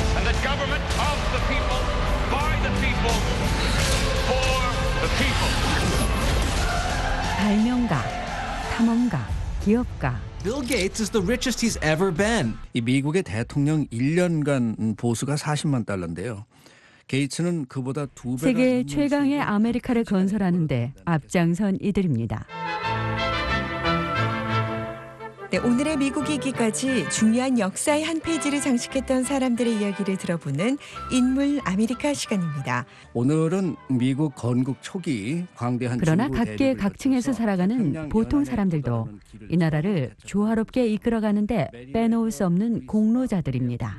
발명가, 탐험가, 기업가. Bill Gates is the richest he's ever been. 이 미국의 대통령 일 년간 보수가 사십만 달러인데요. 게이츠는 그보다 두 배. 세계 최강의 아메리카를 건설하는데 앞장선 이들입니다. 네, 오늘의 미국이기까지 중요한 역사의 한 페이지를 장식했던 사람들의 이야기를 들어보는 인물 아메리카 시간입니다. 오늘은 미국 건국 초기 광대한 그러나 각계 각층에서 살아가는 보통 사람들도 이 나라를 조화롭게 이끌어가는데 빼놓을 수 없는 공로자들입니다.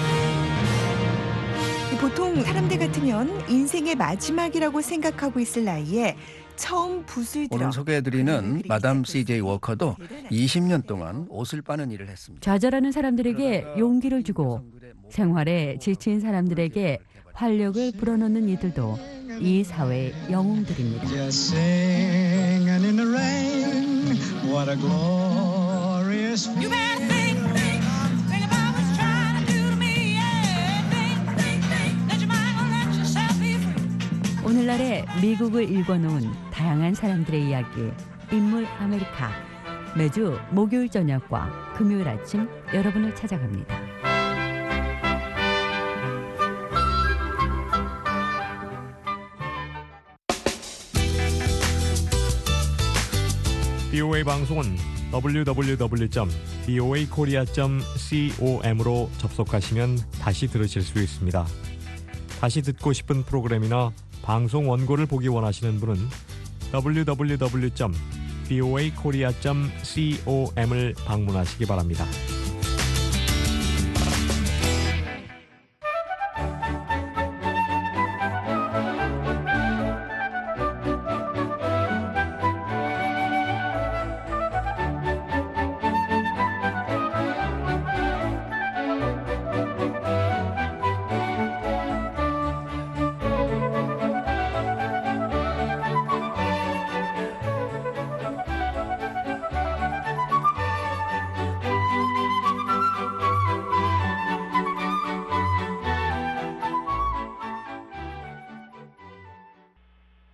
보통 사람들 같으면 인생의 마지막이라고 생각하고 있을 나이에 처음 붓을 들어 오늘 소개해드리는 마담 씨제이 워커도 이십 년 동안 옷을 빠는 일을 했습니다. 좌절하는 사람들에게 용기를 주고 생활에 지친 사람들에게 활력을 불어넣는 이들도 이 사회의 영웅들입니다. 오늘날의 미국을 읽어놓은 다양한 사람들의 이야기, 인물 아메리카. 매주 목요일 저녁과 금요일 아침 여러분을 찾아갑니다. 비오에이 방송은 더블유 더블유 더블유 점 비오에이 코리아 점 com으로 접속하시면 다시 들으실 수 있습니다. 다시 듣고 싶은 프로그램이나 방송 원고를 보기 원하시는 분은 더블유 더블유 더블유 점 비오에이 코리아 점 com을 방문하시기 바랍니다.